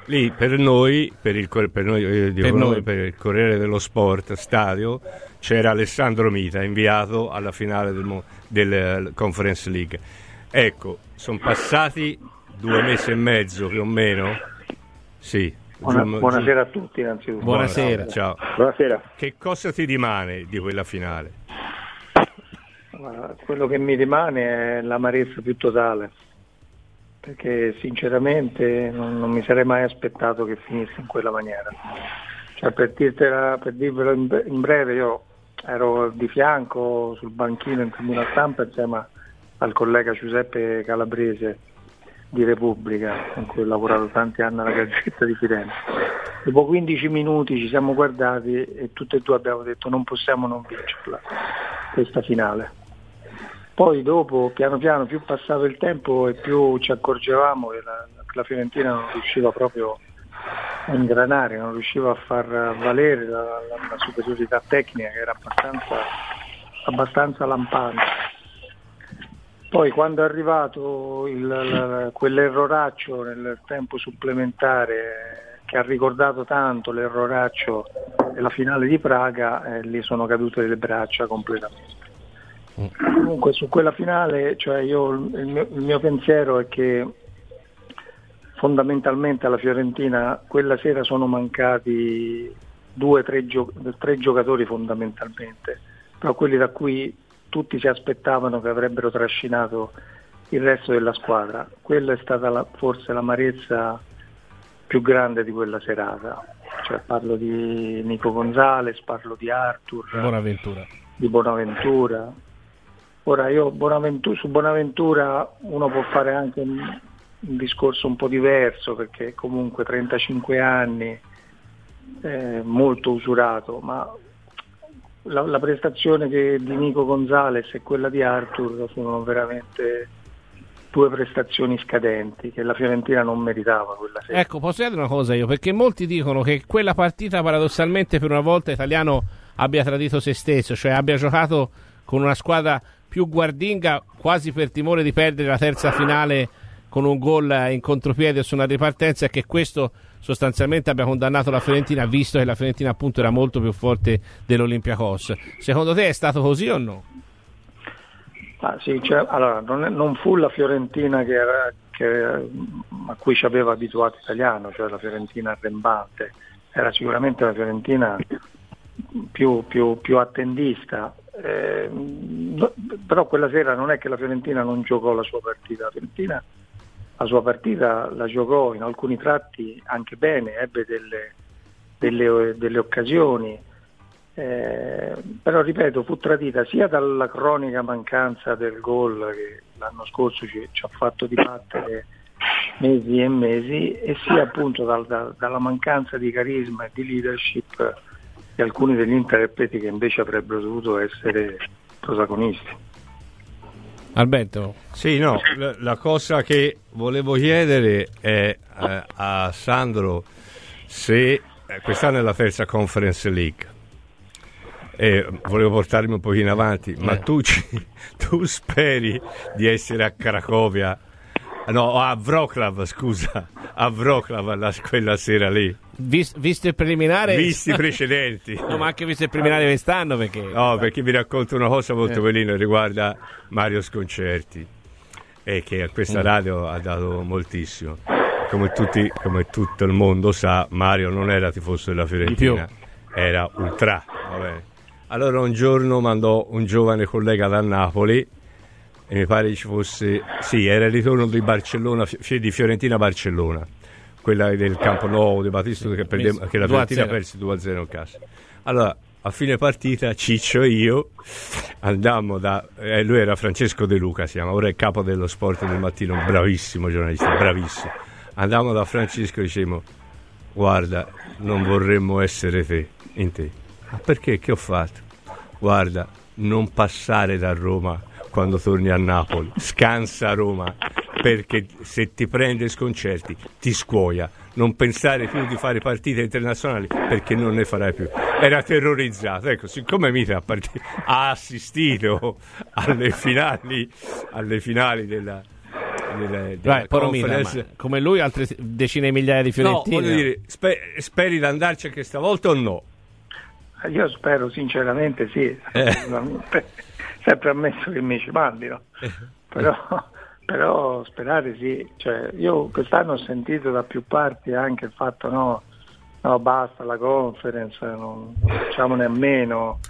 lì per noi, per il, per noi, eh, dico per, noi, noi. per il Corriere dello Sport Stadio, c'era Alessandro Mita, inviato alla finale del, del Conference League. Ecco, sono passati due mesi e mezzo più o meno. Sì. Buona, giù, buonasera giù. a tutti innanzitutto. Buonasera. Ciao. Buonasera. Che cosa ti rimane di quella finale? Guarda, quello che mi rimane è l'amarezza più totale, perché sinceramente non, non mi sarei mai aspettato che finisse in quella maniera. Cioè, per dirtela, per dirvelo in, in breve, io ero di fianco sul banchino in tribuna stampa insieme al collega Giuseppe Calabrese di Repubblica, con cui ho lavorato tanti anni alla Gazzetta di Firenze. Dopo quindici minuti ci siamo guardati e tutti e due abbiamo detto non possiamo non vincerla questa finale. Poi dopo, piano piano, più passava il tempo e più ci accorgevamo che la, la Fiorentina non riusciva proprio a ingranare, non riusciva a far valere la, la, la superiorità tecnica, che era abbastanza, abbastanza lampante. Poi quando è arrivato il, la, quell'erroraccio nel tempo supplementare che ha ricordato tanto l'erroraccio della finale di Praga, eh, lì sono cadute le braccia completamente. Comunque su quella finale, cioè io, il, mio, il mio pensiero è che fondamentalmente alla Fiorentina quella sera sono mancati due, tre, gio- tre giocatori fondamentalmente, però quelli da cui tutti si aspettavano che avrebbero trascinato il resto della squadra. Quella è stata la, forse l'amarezza più grande di quella serata, cioè parlo di Nico Gonzalez, parlo di Arthur, Bonaventura. di Bonaventura. Ora io Bonaventura, su Bonaventura uno può fare anche un, un discorso un po' diverso, perché comunque trentacinque anni, eh, molto usurato, ma la, la prestazione che, di Nico Gonzalez e quella di Arthur sono veramente due prestazioni scadenti che la Fiorentina non meritava quella sera. Ecco, posso dire una cosa io, perché molti dicono che quella partita paradossalmente per una volta Italiano abbia tradito se stesso, cioè abbia giocato con una squadra più guardinga quasi per timore di perdere la terza finale con un gol in contropiede su una ripartenza, e che questo sostanzialmente abbia condannato la Fiorentina, visto che la Fiorentina appunto era molto più forte dell'Olympiacos. Secondo te è stato così o no? Ah, sì, cioè, allora, non, è, non fu la Fiorentina che era, che, a cui ci aveva abituato Italiano, cioè la Fiorentina arrembante, era sicuramente la Fiorentina più, più, più attendista, eh, no, però quella sera non è che la Fiorentina non giocò la sua partita, la Fiorentina la sua partita la giocò in alcuni tratti anche bene, ebbe delle, delle, delle occasioni, eh, però ripeto fu tradita sia dalla cronica mancanza del gol che l'anno scorso ci, ci ha fatto dibattere mesi e mesi, e sia appunto dal, da, dalla mancanza di carisma e di leadership di alcuni degli interpreti che invece avrebbero dovuto essere protagonisti. Alberto? Sì, no, la, la cosa che volevo chiedere è eh, a Sandro se eh, quest'anno è la terza Conference League, e volevo portarmi un pochino avanti, ma eh. tu, ci, tu speri di essere a Cracovia, no, a Wroclaw, scusa, a Wroclaw la, quella sera lì? Vis, visto il preliminare, visti i precedenti, no, ma anche visto il preliminare quest'anno, perché no, perché vi racconto una cosa molto eh. bellina, riguarda Mario Sconcerti, e che a questa radio ha dato moltissimo. Come tutti, come tutto il mondo sa, Mario non era tifoso della Fiorentina, era ultra, va bene. Allora un giorno mandò un giovane collega da Napoli, e mi pare ci fosse, sì, era il ritorno di Barcellona, di Fiorentina-Barcellona, quella del Campo Nuovo di Battistuta, che, perde, che la Fiorentina perse due a zero in casa. Allora, a fine partita, Ciccio e io andammo da, eh, lui era Francesco De Luca, si chiama, ora è capo dello Sport del Mattino, un bravissimo giornalista, bravissimo. Andammo da Francesco e dicemmo: guarda, non vorremmo essere te, in te. Ma perché? Che ho fatto? Guarda, non passare da Roma quando torni a Napoli, scansa a Roma, perché se ti prende Sconcerti ti scuoia, non pensare più di fare partite internazionali perché non ne farai più. Era terrorizzato, ecco, siccome Mita ha, part- ha assistito alle finali alle finali della, delle, delle Vai, conference. Come lui altre decine di migliaia di fiorentini. No, voglio dire, sper- speri di andarci anche stavolta o no? Io spero sinceramente sì, eh. sempre ammesso che mi ci mandino, però, però sperare sì, cioè, io quest'anno ho sentito da più parti anche il fatto no, no basta la conference, non, non facciamone a meno,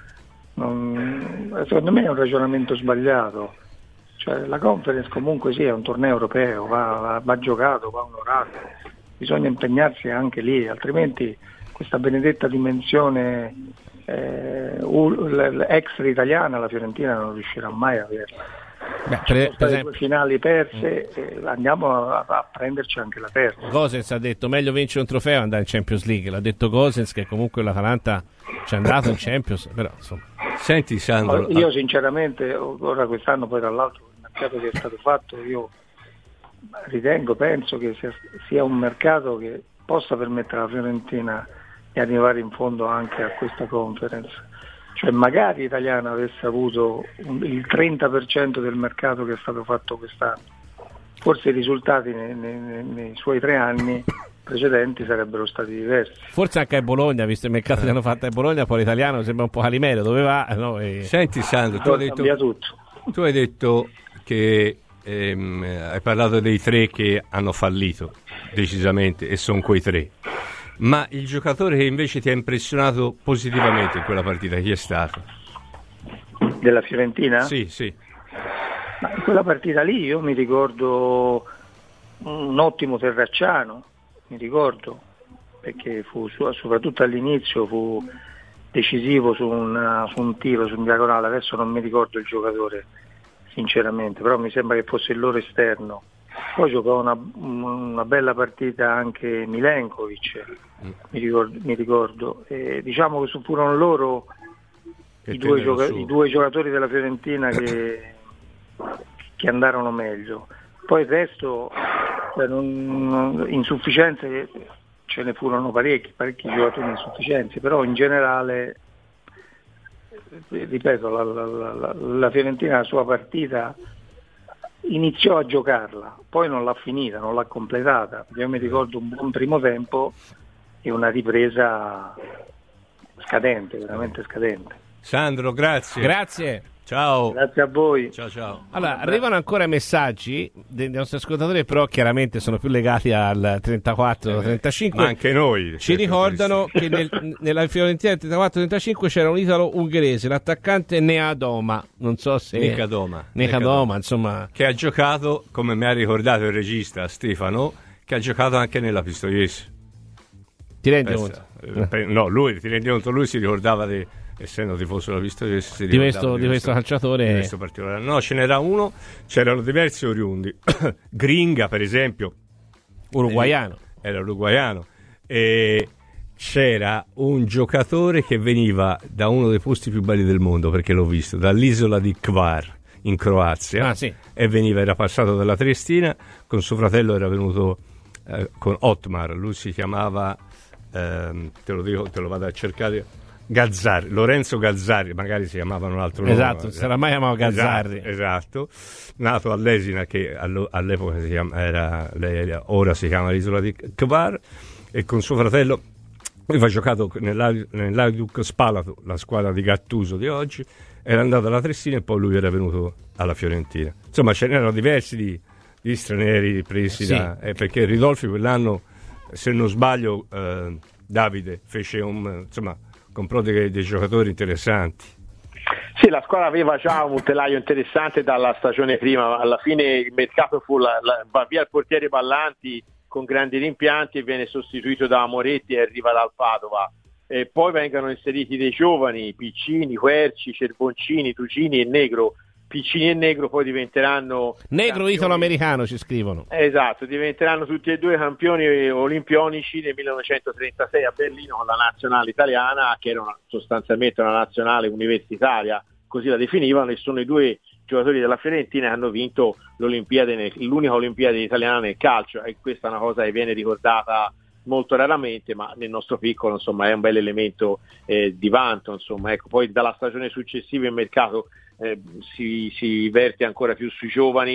non, secondo me è un ragionamento sbagliato, cioè, la conference comunque sì è un torneo europeo, va, va, va giocato, va onorato, bisogna impegnarsi anche lì, altrimenti questa benedetta dimensione eh, extra italiana la Fiorentina non riuscirà mai a averla. Beh, per, per esempio, due finali perse, eh, andiamo a, a prenderci anche la terza. Gosens ha detto meglio vincere un trofeo e andare in Champions League, l'ha detto Gosens che comunque l'Atalanta ci è andato in Champions, però insomma. Senti Sandro, io sinceramente ora quest'anno poi tra l'altro il mercato che è stato fatto io ritengo, penso che sia, sia un mercato che possa permettere alla Fiorentina di arrivare in fondo anche a questa conference, cioè magari l'Italiana avesse avuto un, il trenta per cento del mercato che è stato fatto quest'anno, forse i risultati nei, nei, nei suoi tre anni precedenti sarebbero stati diversi. Forse anche a Bologna, visto il mercato che hanno fatto a Bologna, poi l'italiano sembra un po' Calimero, dove va? No, e... Senti Sandro, tu hai, detto, tutto. tu hai detto che ehm, hai parlato dei tre che hanno fallito decisamente e sono quei tre. Ma il giocatore che invece ti ha impressionato positivamente in quella partita, chi è stato? Della Fiorentina? Sì, sì. Ma in quella partita lì io mi ricordo un ottimo Terracciano, mi ricordo, perché fu soprattutto all'inizio fu decisivo su un, su un tiro, su un diagonale, adesso non mi ricordo il giocatore sinceramente, però mi sembra che fosse il loro esterno. Poi giocò una, una bella partita anche Milenkovic, mm. mi ricordo, mi ricordo. E diciamo che furono loro i due, gioca- i due giocatori della Fiorentina che, che andarono meglio. Poi il resto, cioè non, non, insufficienze ce ne furono parecchi, parecchi giocatori insufficienti, però in generale, ripeto, la, la, la, la Fiorentina la sua partita iniziò a giocarla, poi non l'ha finita, non l'ha completata. Io mi ricordo un buon primo tempo e una ripresa scadente, veramente scadente. Sandro, grazie. Grazie. Ciao. Grazie a voi. Ciao ciao. Allora, arrivano ancora messaggi dei nostri ascoltatori, però chiaramente sono più legati al trentaquattro trentacinque. Ma anche noi. Ci ricordano che nel, nella Fiorentina del trentaquattro trentacinque c'era un italo ungherese, l'attaccante Neadoma, non so se Nicadoma. Nicadoma, insomma, che ha giocato, come mi ha ricordato il regista Stefano, che ha giocato anche nella Pistoiese. Ti rendi conto? Eh, no, lui, ti rendi conto, lui si ricordava di, essendo tifoso della Pistoiese, di questo, di questo calciatore. Di questo particolare. No, ce n'era uno, c'erano diversi oriundi. Gringa, per esempio, uruguaiano. Eh, era uruguaiano. E c'era un giocatore che veniva da uno dei posti più belli del mondo, perché l'ho visto, dall'isola di Hvar in Croazia. Ah, sì. E veniva, era passato dalla Triestina, con suo fratello era venuto eh, con Otmar, lui si chiamava ehm, te lo dico, te lo vado a cercare, Gazzarri, Lorenzo Gazzarri, magari si chiamava un altro nome. Esatto, non sarà mai chiamato Gazzarri. Esatto, esatto, nato all'Esina, che all'epoca si chiama, era, ora si chiama l'isola di Hvar, e con suo fratello aveva giocato nell'Hajduk Spalato, la squadra di Gattuso di oggi, era andato alla Triestina e poi lui era venuto alla Fiorentina. Insomma, ce n'erano diversi di, di stranieri presi sì. da... Eh, perché Ridolfi quell'anno, se non sbaglio, eh, Davide fece un... insomma, comprò dei, dei giocatori interessanti. Sì, la squadra aveva già un telaio interessante dalla stagione prima, alla fine il mercato fu la, la, va via il portiere Ballanti con grandi rimpianti e viene sostituito da Moretti e arriva dal Padova. E poi vengono inseriti dei giovani, Piccini, Querci, Cerboncini, Tucini e Negro. Piccini e Negro poi diventeranno Negro italo-americano, ci scrivono. Esatto, diventeranno tutti e due campioni olimpionici nel millenovecentotrentasei a Berlino con la nazionale italiana, che era una, sostanzialmente una nazionale universitaria, così la definivano, e sono i due giocatori della Fiorentina che hanno vinto l'Olimpiade, l'unica Olimpiade italiana nel calcio, e questa è una cosa che viene ricordata molto raramente, ma nel nostro piccolo insomma è un bel elemento eh, di vanto, insomma. Ecco, poi dalla stagione successiva il mercato eh, si, si verte ancora più sui giovani,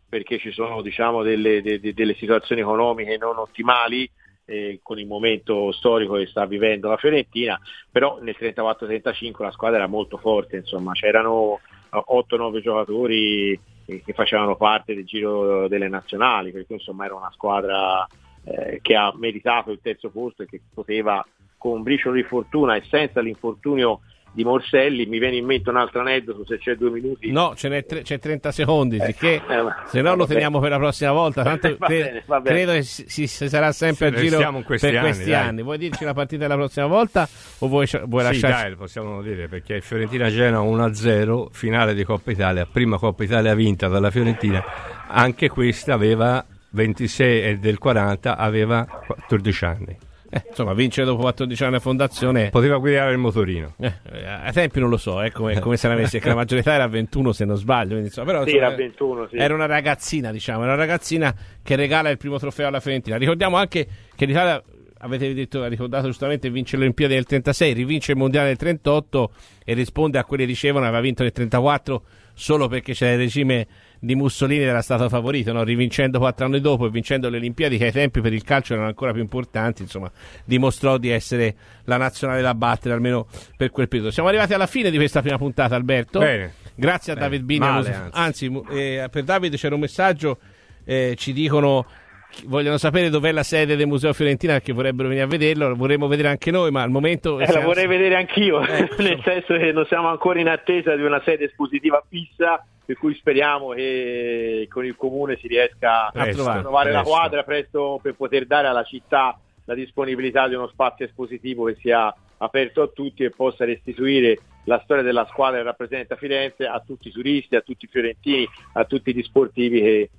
perché ci sono diciamo delle, de, de, delle situazioni economiche non ottimali eh, con il momento storico che sta vivendo la Fiorentina, però nel trentaquattro trentacinque la squadra era molto forte, insomma c'erano otto nove giocatori che facevano parte del giro delle nazionali, perché insomma era una squadra eh, che ha meritato il terzo posto e che poteva, con un briciolo di fortuna e senza l'infortunio di Morselli, mi viene in mente un altro aneddoto, se c'è due minuti. No, ce n'è tre, c'è trenta secondi, eh, che eh, se no lo bene. teniamo per la prossima volta, tanto va cre- bene, va bene. credo che si, si, si sarà sempre sì, a giro questi per anni, questi dai. anni. Vuoi dirci la partita della prossima volta o vuoi, vuoi sì, lasciarci? dai, possiamo dire, perché il Fiorentina-Genoa uno a zero, finale di Coppa Italia, prima Coppa Italia vinta dalla Fiorentina, anche questa aveva ventisei e del quaranta aveva quattordici anni. Eh, insomma, vincere dopo quattordici anni a fondazione. Poteva guidare il motorino. Eh, ai tempi non lo so, eh, come, come sarà messo, che la maggiore età era ventuno se non sbaglio. Quindi, insomma, però, sì, insomma, era ventuno, sì. Era una ragazzina, diciamo, era una ragazzina che regala il primo trofeo alla Fiorentina. Ricordiamo anche che l'Italia, avete detto, ricordato giustamente, vince le Olimpiadi del trentasei, rivince il Mondiale del trentotto e risponde a quelli che dicevano aveva vinto nel trentaquattro solo perché c'era il regime di Mussolini, era stato favorito, no? Rivincendo quattro anni dopo e vincendo le Olimpiadi, che ai tempi per il calcio erano ancora più importanti, insomma, dimostrò di essere la nazionale da battere, almeno per quel periodo. Siamo arrivati alla fine di questa prima puntata, Alberto. Bene. Grazie a Bene. David Bini. Male, anzi, anzi eh, per David c'era un messaggio, eh, ci dicono, vogliono sapere dov'è la sede del Museo Fiorentina, perché vorrebbero venire a vederlo, vorremmo vedere anche noi, ma al momento eh, la vorrei vedere anch'io, ecco. Nel senso che non siamo ancora in attesa di una sede espositiva fissa, per cui speriamo che con il comune si riesca presto, a trovare presto. la quadra presto per poter dare alla città la disponibilità di uno spazio espositivo che sia aperto a tutti e possa restituire la storia della squadra che rappresenta Firenze a tutti i turisti, a tutti i fiorentini, a tutti gli sportivi che,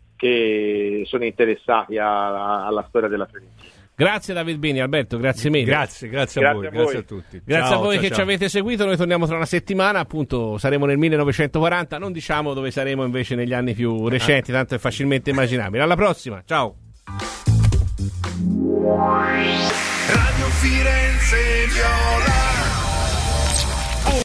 che sono interessati a, a, alla storia della Fiorentina. Grazie David Bini, Alberto, grazie mille. Grazie, grazie, grazie a voi, a voi. grazie a tutti. Grazie ciao, a voi ciao, che ciao. ci avete seguito, noi torniamo tra una settimana, appunto saremo nel millenovecentoquaranta, non diciamo dove saremo invece negli anni più recenti, tanto è facilmente immaginabile. Alla prossima, ciao. Radio Firenze Viola.